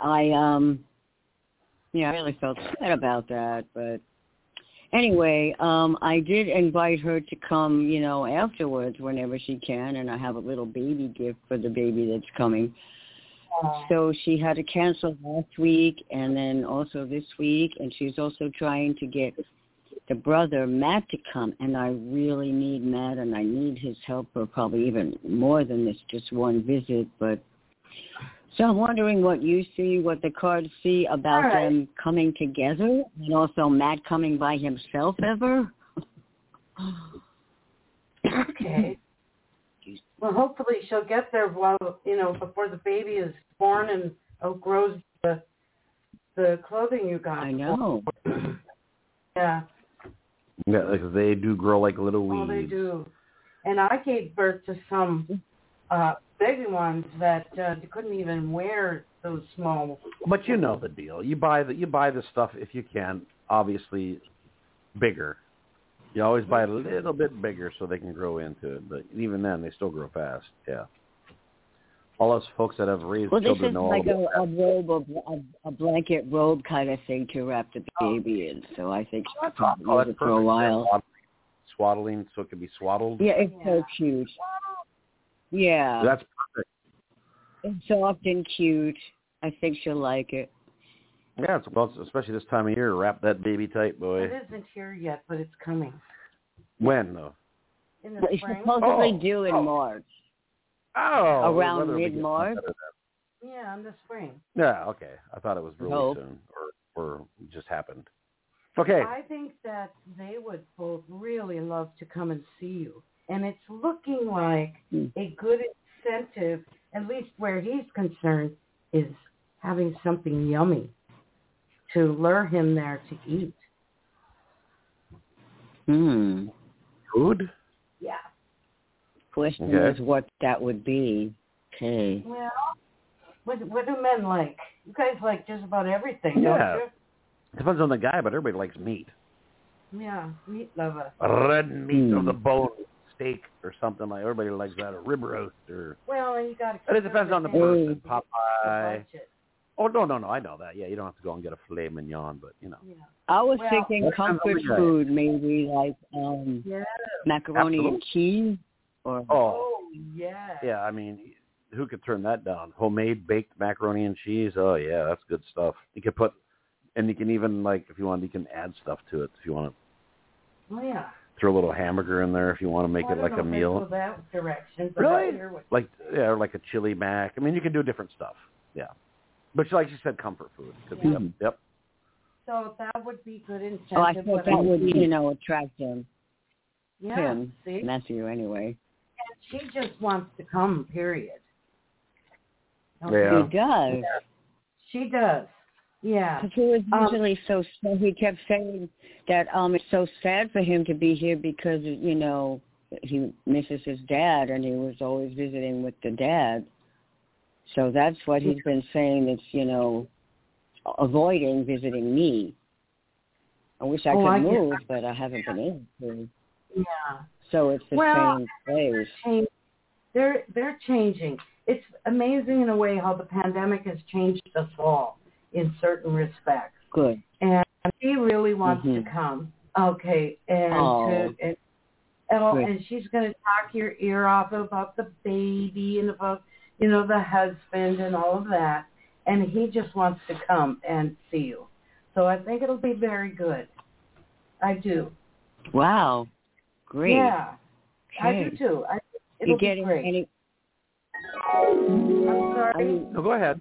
really felt sad about that, but anyway, I did invite her to come, afterwards whenever she can, and I have a little baby gift for the baby that's coming. So she had to cancel last week and then also this week, and she's also trying to get the brother, Matt, to come, and I really need Matt, and I need his help for probably even more than this, just one visit. But so I'm wondering what you see, what the cards see about them coming together, and also Matt coming by himself ever. Okay. Well, hopefully she'll get there before the baby is born and outgrows the clothing you got. I know. Yeah. Yeah, because they do grow like little weeds. Oh, they do. And I gave birth to some big ones that couldn't even wear those small. But you know the deal. You buy the stuff if you can, obviously bigger. You always buy it a little bit bigger so they can grow into it. But even then, they still grow fast. Yeah. All us folks that have raised Well, this children is know like all a about robe, a blanket robe kind of thing to wrap the baby in. So I think she'll probably that. use That's it for a perfect. while. Swaddling, so it can be swaddled. Yeah, it's so cute. Yeah. That's perfect. It's soft and cute. I think she'll like it. Yeah, well, especially this time of year, wrap that baby tight, boy. It isn't here yet, but it's coming. When, though? In the It's spring? supposedly due in March. Oh, Around mid-March? Yeah, in the spring. Yeah, okay. I thought it was really soon, or just happened. Okay. I think that they would both really love to come and see you. And it's looking like a good incentive, at least where he's concerned, is having something yummy to lure him there to eat. Food? Yeah. Question is what that would be. Okay. Well, what do men like? You guys like just about everything, don't you? Depends on the guy, but everybody likes meat. Yeah, meat lover. Red meat of the bone, steak or something like. Everybody likes that, or rib roast, or. Well, and you got to. But it depends on the person. Popeye. Budget. Oh no, I know that. Yeah, you don't have to go and get a filet mignon, but you know. Yeah. I was thinking comfort food, maybe like macaroni and cheese. Or yeah. Yeah, I mean, who could turn that down? Homemade baked macaroni and cheese. Oh yeah, that's good stuff. You could put, and you can even if you want, you can add stuff to it if you want to. Oh yeah. Throw a little hamburger in there if you want to make it like a meal. Go that direction. But Really? Like a chili mac. I mean, you can do different stuff. Yeah. But like you said, comfort food. Could be, yep. So that would be good incentive. Oh, I thought that would, attract him. Yeah. Him. See? Matthew, anyway. And she just wants to come, period. Yeah. He does. She does. Yeah. Because he was usually so he kept saying that it's so sad for him to be here because, he misses his dad and he was always visiting with the dad. So that's what he's been saying. It's, avoiding visiting me. I wish I could move, but I haven't been able to. Yeah. So it's the same place. They're changing. It's amazing in a way how the pandemic has changed us all in certain respects. Good. And she really wants to come. Okay. And and she's going to talk your ear off about the baby and about the husband and all of that. And he just wants to come and see you. So I think it'll be very good. I do. Wow. Great. Yeah. Okay. I do too. It'll be great. I'm sorry. No, go ahead.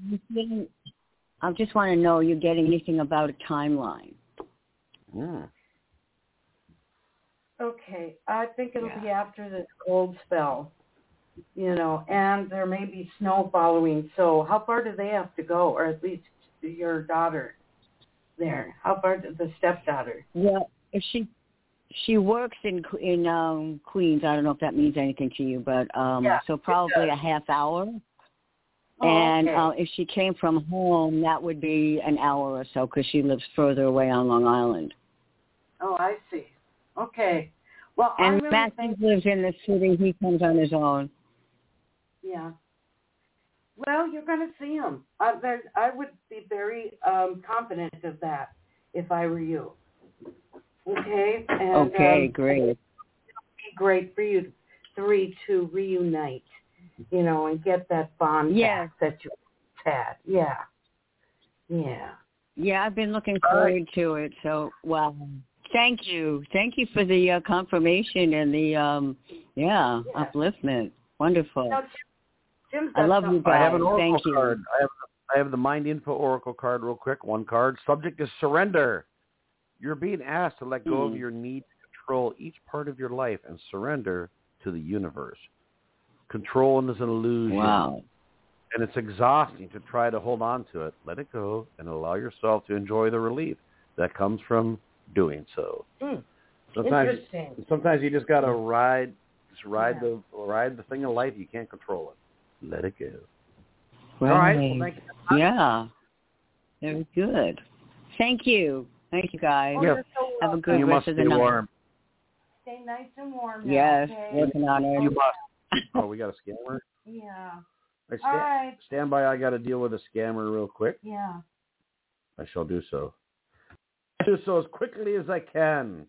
I just want to know, you're getting anything about a timeline? Okay. I think it'll be after this cold spell. And there may be snow following. So how far do they have to go, or at least your daughter there? How far does the stepdaughter? Well, if she works in Queens. I don't know if that means anything to you, but so probably a half hour. And if she came from home, that would be an hour or so because she lives further away on Long Island. Oh, I see. Okay. Well, and Matthew lives in the city. He comes on his own. Yeah. Well, you're going to see him. I would be very confident of that if I were you. Okay? And, great. It would be great for you three to reunite, and get that bond back that you had. Yeah. Yeah. Yeah, I've been looking forward to it. So, wow. Thank you. Thank you for the confirmation and the, upliftment. Wonderful. Now, I love you guys. I have an oracle Thank you. card. I have the Mind Info Oracle card real quick. One card. Subject is surrender. You're being asked to let go of your need to control each part of your life and surrender to the universe. Control is an illusion. Wow. And it's exhausting to try to hold on to it. Let it go and allow yourself to enjoy the relief that comes from doing so. Sometimes you just gotta ride the thing of life. You can't control it. Let it go. Right. All right. Well, thank you. Yeah. Very good. Thank you. Thank you, guys. Have a good rest of the night. Warm. Stay nice and warm. Yes, okay? working on it. You must. Oh, we got a scammer? Yeah. All right. Stand by. I got to deal with a scammer real quick. Yeah. I shall do so. Do so as quickly as I can.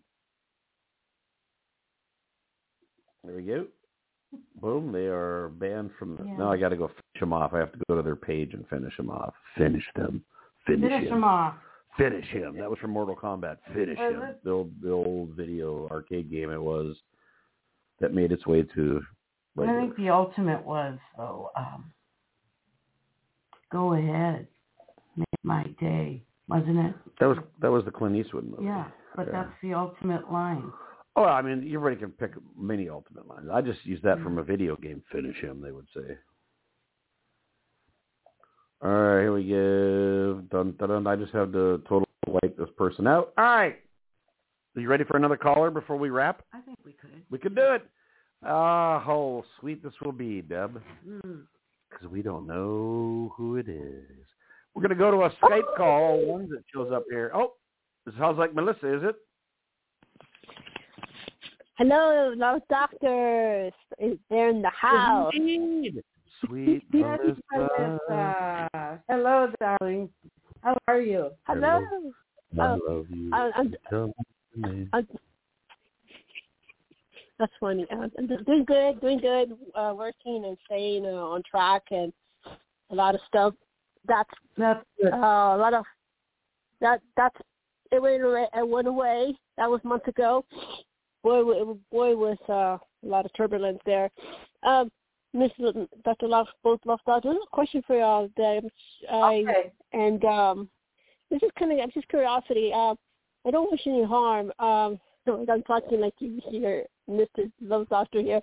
There we go. Boom. They are banned from the... Now I got to go finish them off. I have to go to their page and finish them off. Finish them. Finish them off. Finish him. That was from Mortal Kombat. Finish him. The old video arcade game it was that made its way to... I think the ultimate was, go ahead. Make my day. Wasn't it? That was the Clint Eastwood movie. Yeah, but that's the ultimate line. Oh, I mean, everybody can pick many ultimate lines. I just use that from a video game. Finish him, they would say. All right, here we go. Dun, dun, dun. I just have to totally wipe this person out. All right. Are you ready for another caller before we wrap? I think we could. We could do it. How sweet this will be, Deb. Because we don't know who it is. We're going to go to a Skype call, one that shows up here. Oh, this sounds like Melissa, is it? Hello, Love Doctors. They're in the house. Indeed. Sweet Melissa. Hello, darling. How are you? Hello. I love you. That's funny. Doing good. Working and staying on track and a lot of stuff. That's good. A lot of that. It went away. That was months ago. Boy, was a lot of turbulence there. Miss Dr. Love, both Love Doctors. A question for y'all. Okay. And this is kind of just curiosity. I don't wish any harm. I'm talking like you here, Mr. Love Doctor here.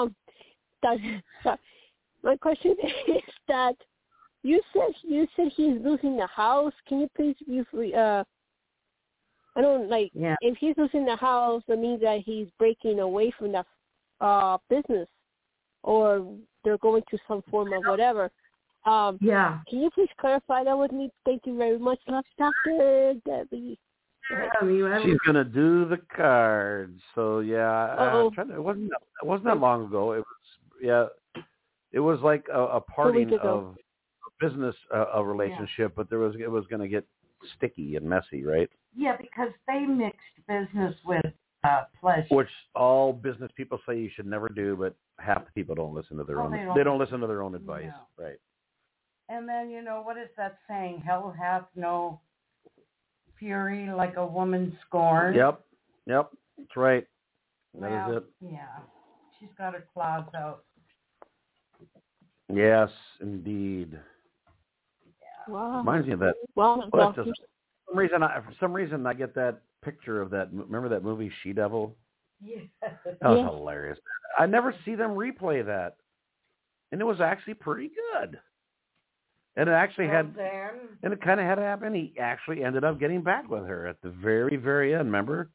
My question is that you said he's losing the house. Can you please briefly? I don't like if he's losing the house. That means that he's breaking away from the business, or they're going to some form of whatever. Can you please clarify that with me? Thank you very much, Love Doctor Debbie. She's gonna do the cards. So it wasn't that long ago. It was like a parting of business a relationship, but it was gonna get sticky and messy, right? Yeah, because they mixed business with pleasure, which all business people say you should never do, but half the people don't listen to their own. They don't listen to their own advice, right? And then what is that saying? Hell hath no fury like a woman scorned. Yep, that's right. That is it. Yeah, she's got her claws out. Yes, indeed. Yeah. Wow. Reminds me of that. Well, for some reason, I get that picture of that. Remember that movie She Devil? Yeah. That was hilarious. I never see them replay that, and it was actually pretty good. And it actually and it kind of had to happen. He actually ended up getting back with her at the very, very end. Remember?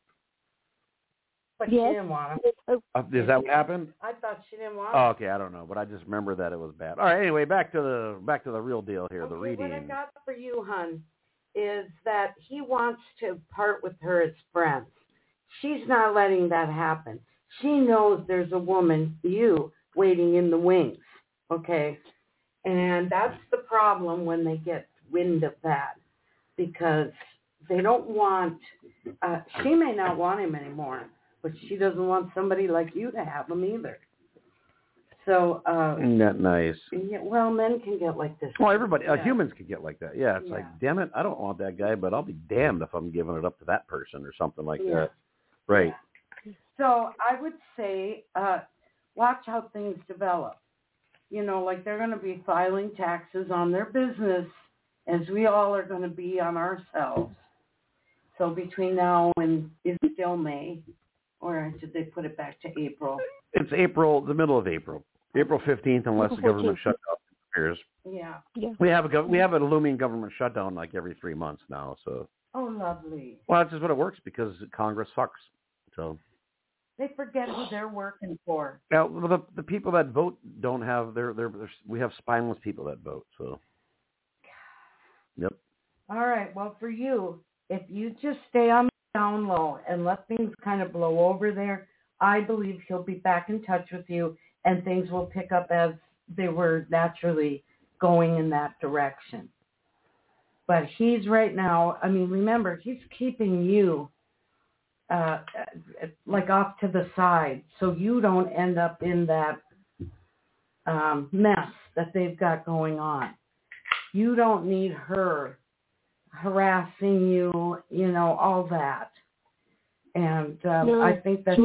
But she didn't want him. Is that what happened? I thought she didn't want him. Oh, okay, I don't know, but I just remember that it was bad. All right, anyway, back to the real deal here. The reading. What I got for you, hon, is that he wants to part with her as friends. She's not letting that happen. She knows there's a woman, you, waiting in the wings. Okay. And that's the problem when they get wind of that, because they don't want, she may not want him anymore, but she doesn't want somebody like you to have him either. So. Isn't that nice? Yeah, well, men can get like this. Well, everybody, humans can get like that. Yeah, it's like, damn it, I don't want that guy, but I'll be damned if I'm giving it up to that person or something like that. Right. Yeah. So I would say, watch how things develop. Like they're going to be filing taxes on their business, as we all are going to be on ourselves. So between now and is it still May, or did they put it back to April? It's April, the middle of April, April 15th, unless the government shutdown appears. Yeah. We have a looming government shutdown like every 3 months now. So. Oh, lovely. Well, that's just what it works because Congress sucks. So. They forget who they're working for. Now, the people that vote don't have we have spineless people that vote. So, yep. All right. Well, for you, if you just stay on the down low and let things kind of blow over there, I believe he'll be back in touch with you, and things will pick up as they were naturally going in that direction. But he's right now, I mean, remember, he's keeping you like off to the side so you don't end up in that mess that they've got going on. You don't need her harassing you, you know, all that. And I think that's,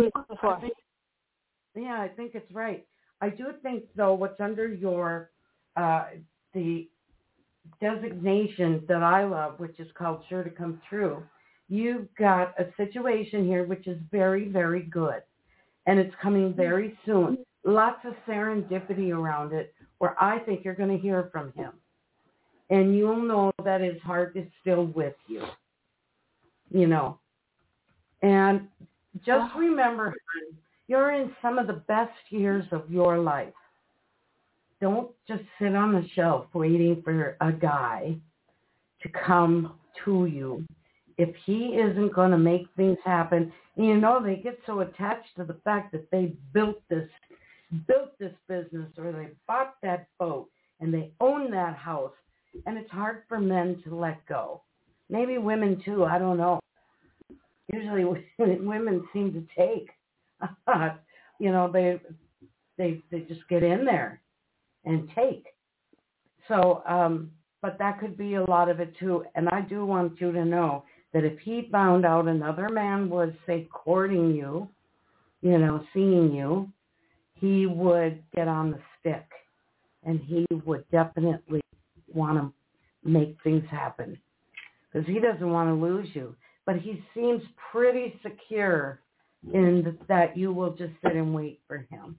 I think it's right. I do think, though, what's under your, the designation that I love, which is called Sure to Come True, you've got a situation here which is very, very good. And it's coming very soon. Lots of serendipity around it where I think you're going to hear from him. And you'll know that his heart is still with you, you know. And just remember, you're in some of the best years of your life. Don't just sit on the shelf waiting for a guy to come to you. If he isn't going to make things happen, and you know, they get so attached to the fact that they built this business, or they bought that boat and they own that house, and it's hard for men to let go. Maybe women too, I don't know. Usually women seem to take. You know, they just get in there and take. So, but that could be a lot of it too. And I do want you to know that if he found out another man was, say, courting you, you know, seeing you, he would get on the stick, and he would definitely want to make things happen because he doesn't want to lose you. But he seems pretty secure in that you will just sit and wait for him.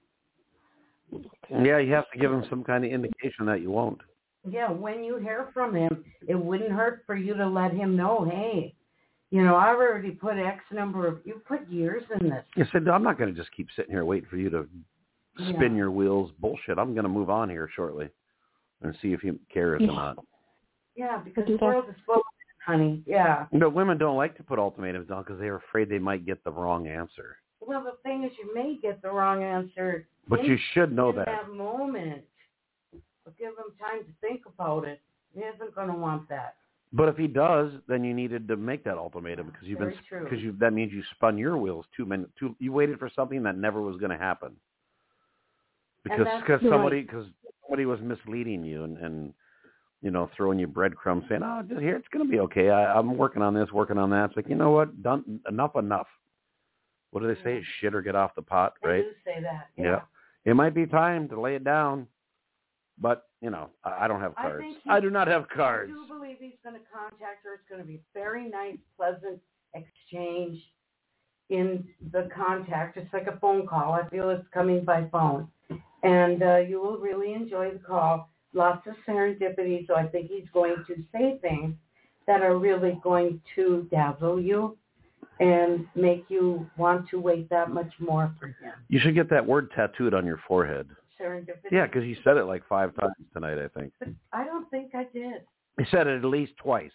Yeah, you have to give him some kind of indication that you won't. Yeah, when you hear from him, it wouldn't hurt for you to let him know, hey, you know, I've already put X number of, you put years in this. You said, I'm not going to just keep sitting here waiting for you to spin your wheels. Bullshit. I'm going to move on here shortly and see if he cares or not. Yeah, because the world is full of it, honey. Yeah. But women don't like to put ultimatums down because they're afraid they might get the wrong answer. Well, the thing is, you may get the wrong answer. But you should know in that. that moment. But give him time to think about it. He isn't going to want that. But if he does, then you needed to make that ultimatum because that means you spun your wheels you waited for something that never was going to happen. Because somebody was misleading you and you know, throwing you breadcrumbs saying, oh, just here, it's going to be okay. I'm working on this, working on that. It's like, you know what? Done enough. What do they say? Shit or get off the pot, right? They do say that. Yeah. It might be time to lay it down, but, you know, I don't have cards. I do not have cards. I do believe he's going to contact her. It's going to be very nice, pleasant exchange in the contact. It's like a phone call. I feel it's coming by phone. And you will really enjoy the call. Lots of serendipity. So I think he's going to say things that are really going to dazzle you and make you want to wait that much more for him. You should get that word tattooed on your forehead. Serendipity? Yeah, because you said it like 5 times tonight, I think. But I don't think I did. You said it at least twice.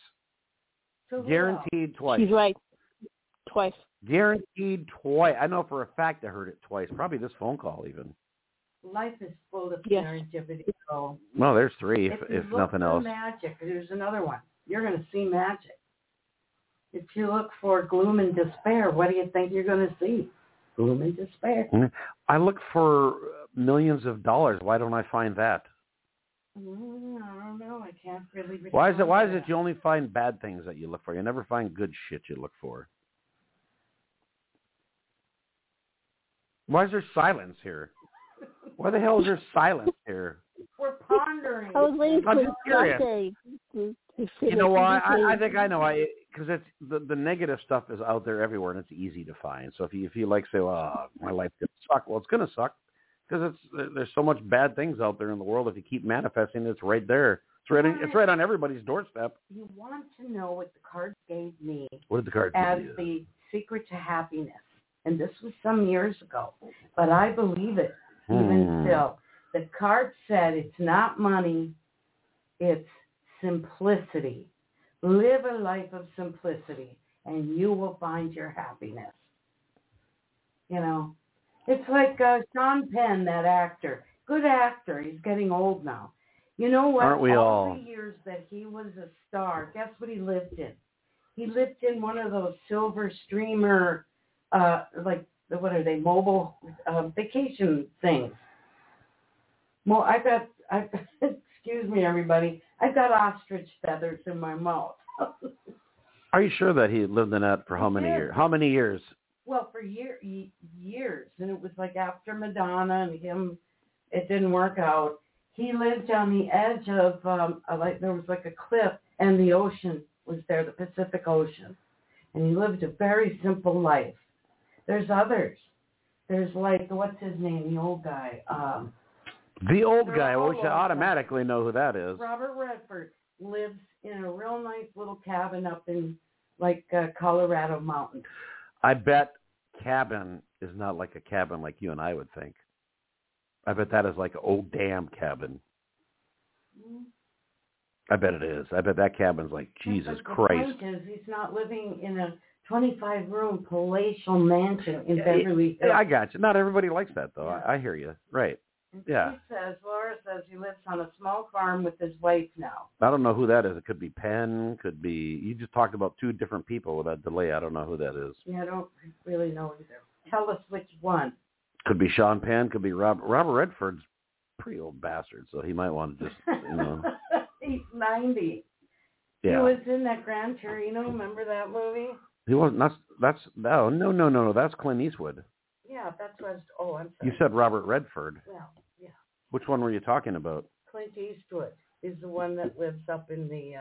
So guaranteed twice. She's right. Twice. Guaranteed twice. I know for a fact I heard it twice. Probably this phone call even. Life is full of serendipity. So well, there's 3 if nothing else. Magic. There's another one. You're going to see magic. If you look for gloom and despair, what do you think you're going to see? Gloom and despair. I look for millions of dollars. Why don't I find that? I don't know. I can't really. Why is it you only find bad things that you look for? You never find good shit you look for. Why is there silence here? Why the hell is there silence here? We're pondering. I was waiting for just curious. You know why? I think I know. Because it's the negative stuff is out there everywhere, and it's easy to find. So if you like say, well, my life's going to suck, well, it's going to suck because there's so much bad things out there in the world. If you keep manifesting, it's right there. It's right on everybody's doorstep. You want to know what the cards gave me? What did the cards as give you? The secret to happiness? And this was some years ago, but I believe it even still. The card said it's not money, it's simplicity. Live a life of simplicity, and you will find your happiness. You know, it's like Sean Penn, that actor. Good actor. He's getting old now. You know what? Aren't we all? The years that he was a star, guess what he lived in? He lived in one of those silver streamer, like, what are they, mobile vacation things. Well, excuse me, everybody, I've got ostrich feathers in my mouth. Are you sure that he lived in that for how many years? How many years? Well, for years, and it was like after Madonna and him, it didn't work out. He lived on the edge of, there was like a cliff, and the ocean was there, the Pacific Ocean. And he lived a very simple life. There's others. There's like, what's his name, the old guy? The old guy, well, we should automatically know who that is. Robert Redford lives in a real nice little cabin up in, like, Colorado mountains. I bet cabin is not like a cabin like you and I would think. I bet that is like an old damn cabin. Mm-hmm. I bet it is. I bet that cabin's like, Jesus Christ. The point is, he's not living in a 25-room palatial mansion in Beverly Hills. Yeah, I got you. Not everybody likes that, though. Yeah. I hear you. Right. And yeah. Laura says he lives on a small farm with his wife now. I don't know who that is. It could be Penn, could be, you just talked about two different people with that delay. I don't know who that is. Yeah, I don't really know either. Tell us which one. Could be Sean Penn, could be Robert Redford's pretty old bastard, so he might want to just, He's 90. Yeah. He was in that Gran Torino. Remember that movie? He wasn't. No. That's Clint Eastwood. Yeah, that's what. Oh, I'm sorry. You said Robert Redford. Well, yeah. Which one were you talking about? Clint Eastwood is the one that lives up in the.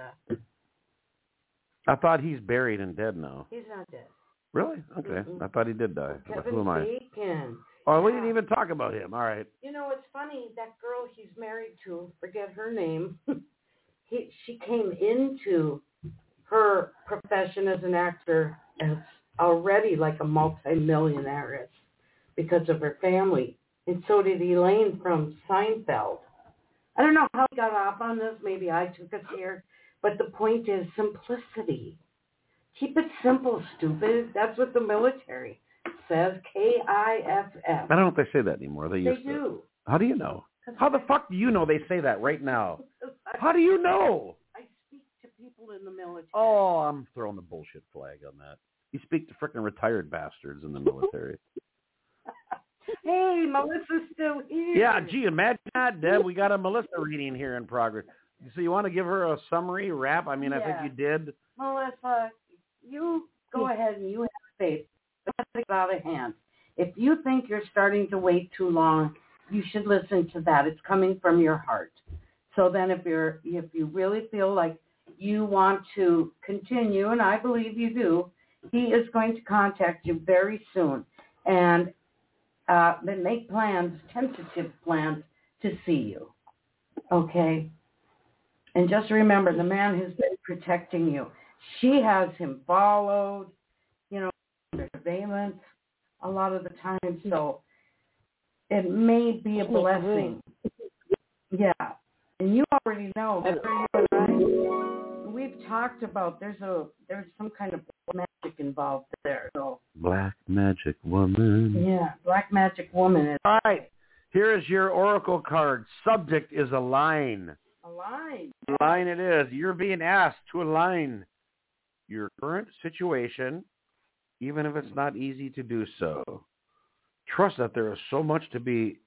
I thought he's buried and dead now. He's not dead. Really? Okay. Mm-mm. I thought he did die. Kevin Bacon. Oh, we didn't even talk about him. All right. You know, it's funny. That girl he's married to, forget her name. She came into her profession as an actor as already like a multi-millionaire because of her family. And so did Elaine from Seinfeld. I don't know how he got off on this. Maybe I took us here. But the point is simplicity. Keep it simple, stupid. That's what the military says. KIFF. I don't know if they say that anymore. They do. How do you know? How the fuck do you know they say that right now? How do you know? I speak to people in the military. Oh, I'm throwing the bullshit flag on that. You speak to frickin' retired bastards in the military. Hey, Melissa's still here. Yeah, gee, imagine that, Deb. We got a Melissa reading here in progress. So you want to give her a summary wrap? I mean, I think you did. Melissa, you go ahead and you have faith. Don't take it out of hand. If you think you're starting to wait too long, you should listen to that. It's coming from your heart. So then if you really feel like you want to continue, and I believe you do, he is going to contact you very soon and then make plans, tentative plans to see you. Okay? And just remember, the man has been protecting you. She has him followed, under surveillance a lot of the time. So it may be a blessing. Yeah. And you already know that we've talked about there's some kind of magic involved there. So Black magic woman. Yeah, black magic woman. All right. Here is your oracle card. Subject is align. Align. Align it is. You're being asked to align your current situation, even if it's not easy to do so. Trust that there is so much to be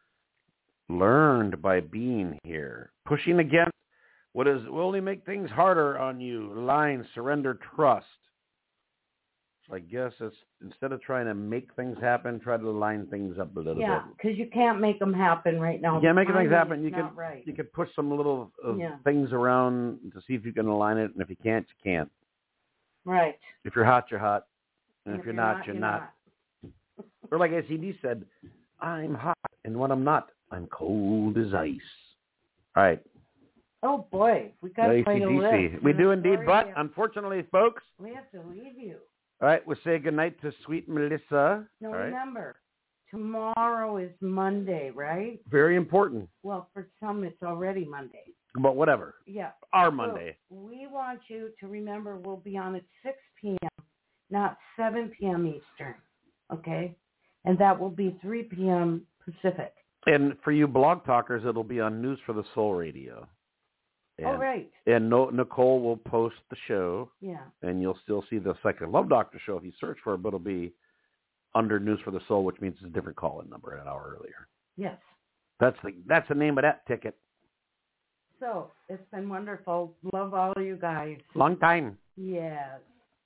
learned by being here. Pushing against what will only make things harder on you. Align, surrender, trust. So I guess it's instead of trying to make things happen, try to line things up a little bit. Yeah, because you can't make them happen right now. Yeah, making things happen. You could push some little things around to see if you can align it, and if you can't, you can't. Right. If you're hot, you're hot, and if you're not, you're not. Or like ACD said, I'm hot, and when I'm not, I'm cold as ice. All right. Oh boy, we got quite a list. We do indeed, but unfortunately, folks, we have to leave you. All right, we'll say goodnight to sweet Melissa. Now remember, tomorrow is Monday, right? Very important. Well, for some, it's already Monday. But whatever. Yeah. Our Monday. We want you to remember we'll be on at 6 p.m., not 7 p.m. Eastern, okay? And that will be 3 p.m. Pacific. And for you blog talkers, it'll be on News for the Soul Radio. And, right. And Nicole will post the show. Yeah. And you'll still see the Psychic Love Doctor show if you search for it, but it'll be under News for the Soul, which means it's a different call-in number an hour earlier. Yes. That's the name of that ticket. So, it's been wonderful. Love all you guys. Long time. Yes.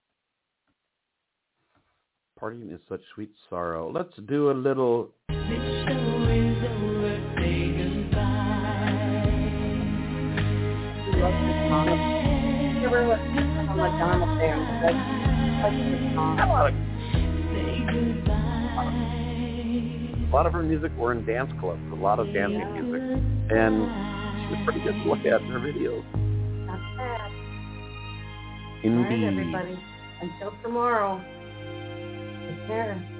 Partying is such sweet sorrow. Let's do a little... Love this song. Never listened to Madonna there. A lot of her music were in dance clubs, a lot of dancing music. And she was pretty good to look at in her videos. Not bad. Indeed. All right, everybody. Until tomorrow. Take care.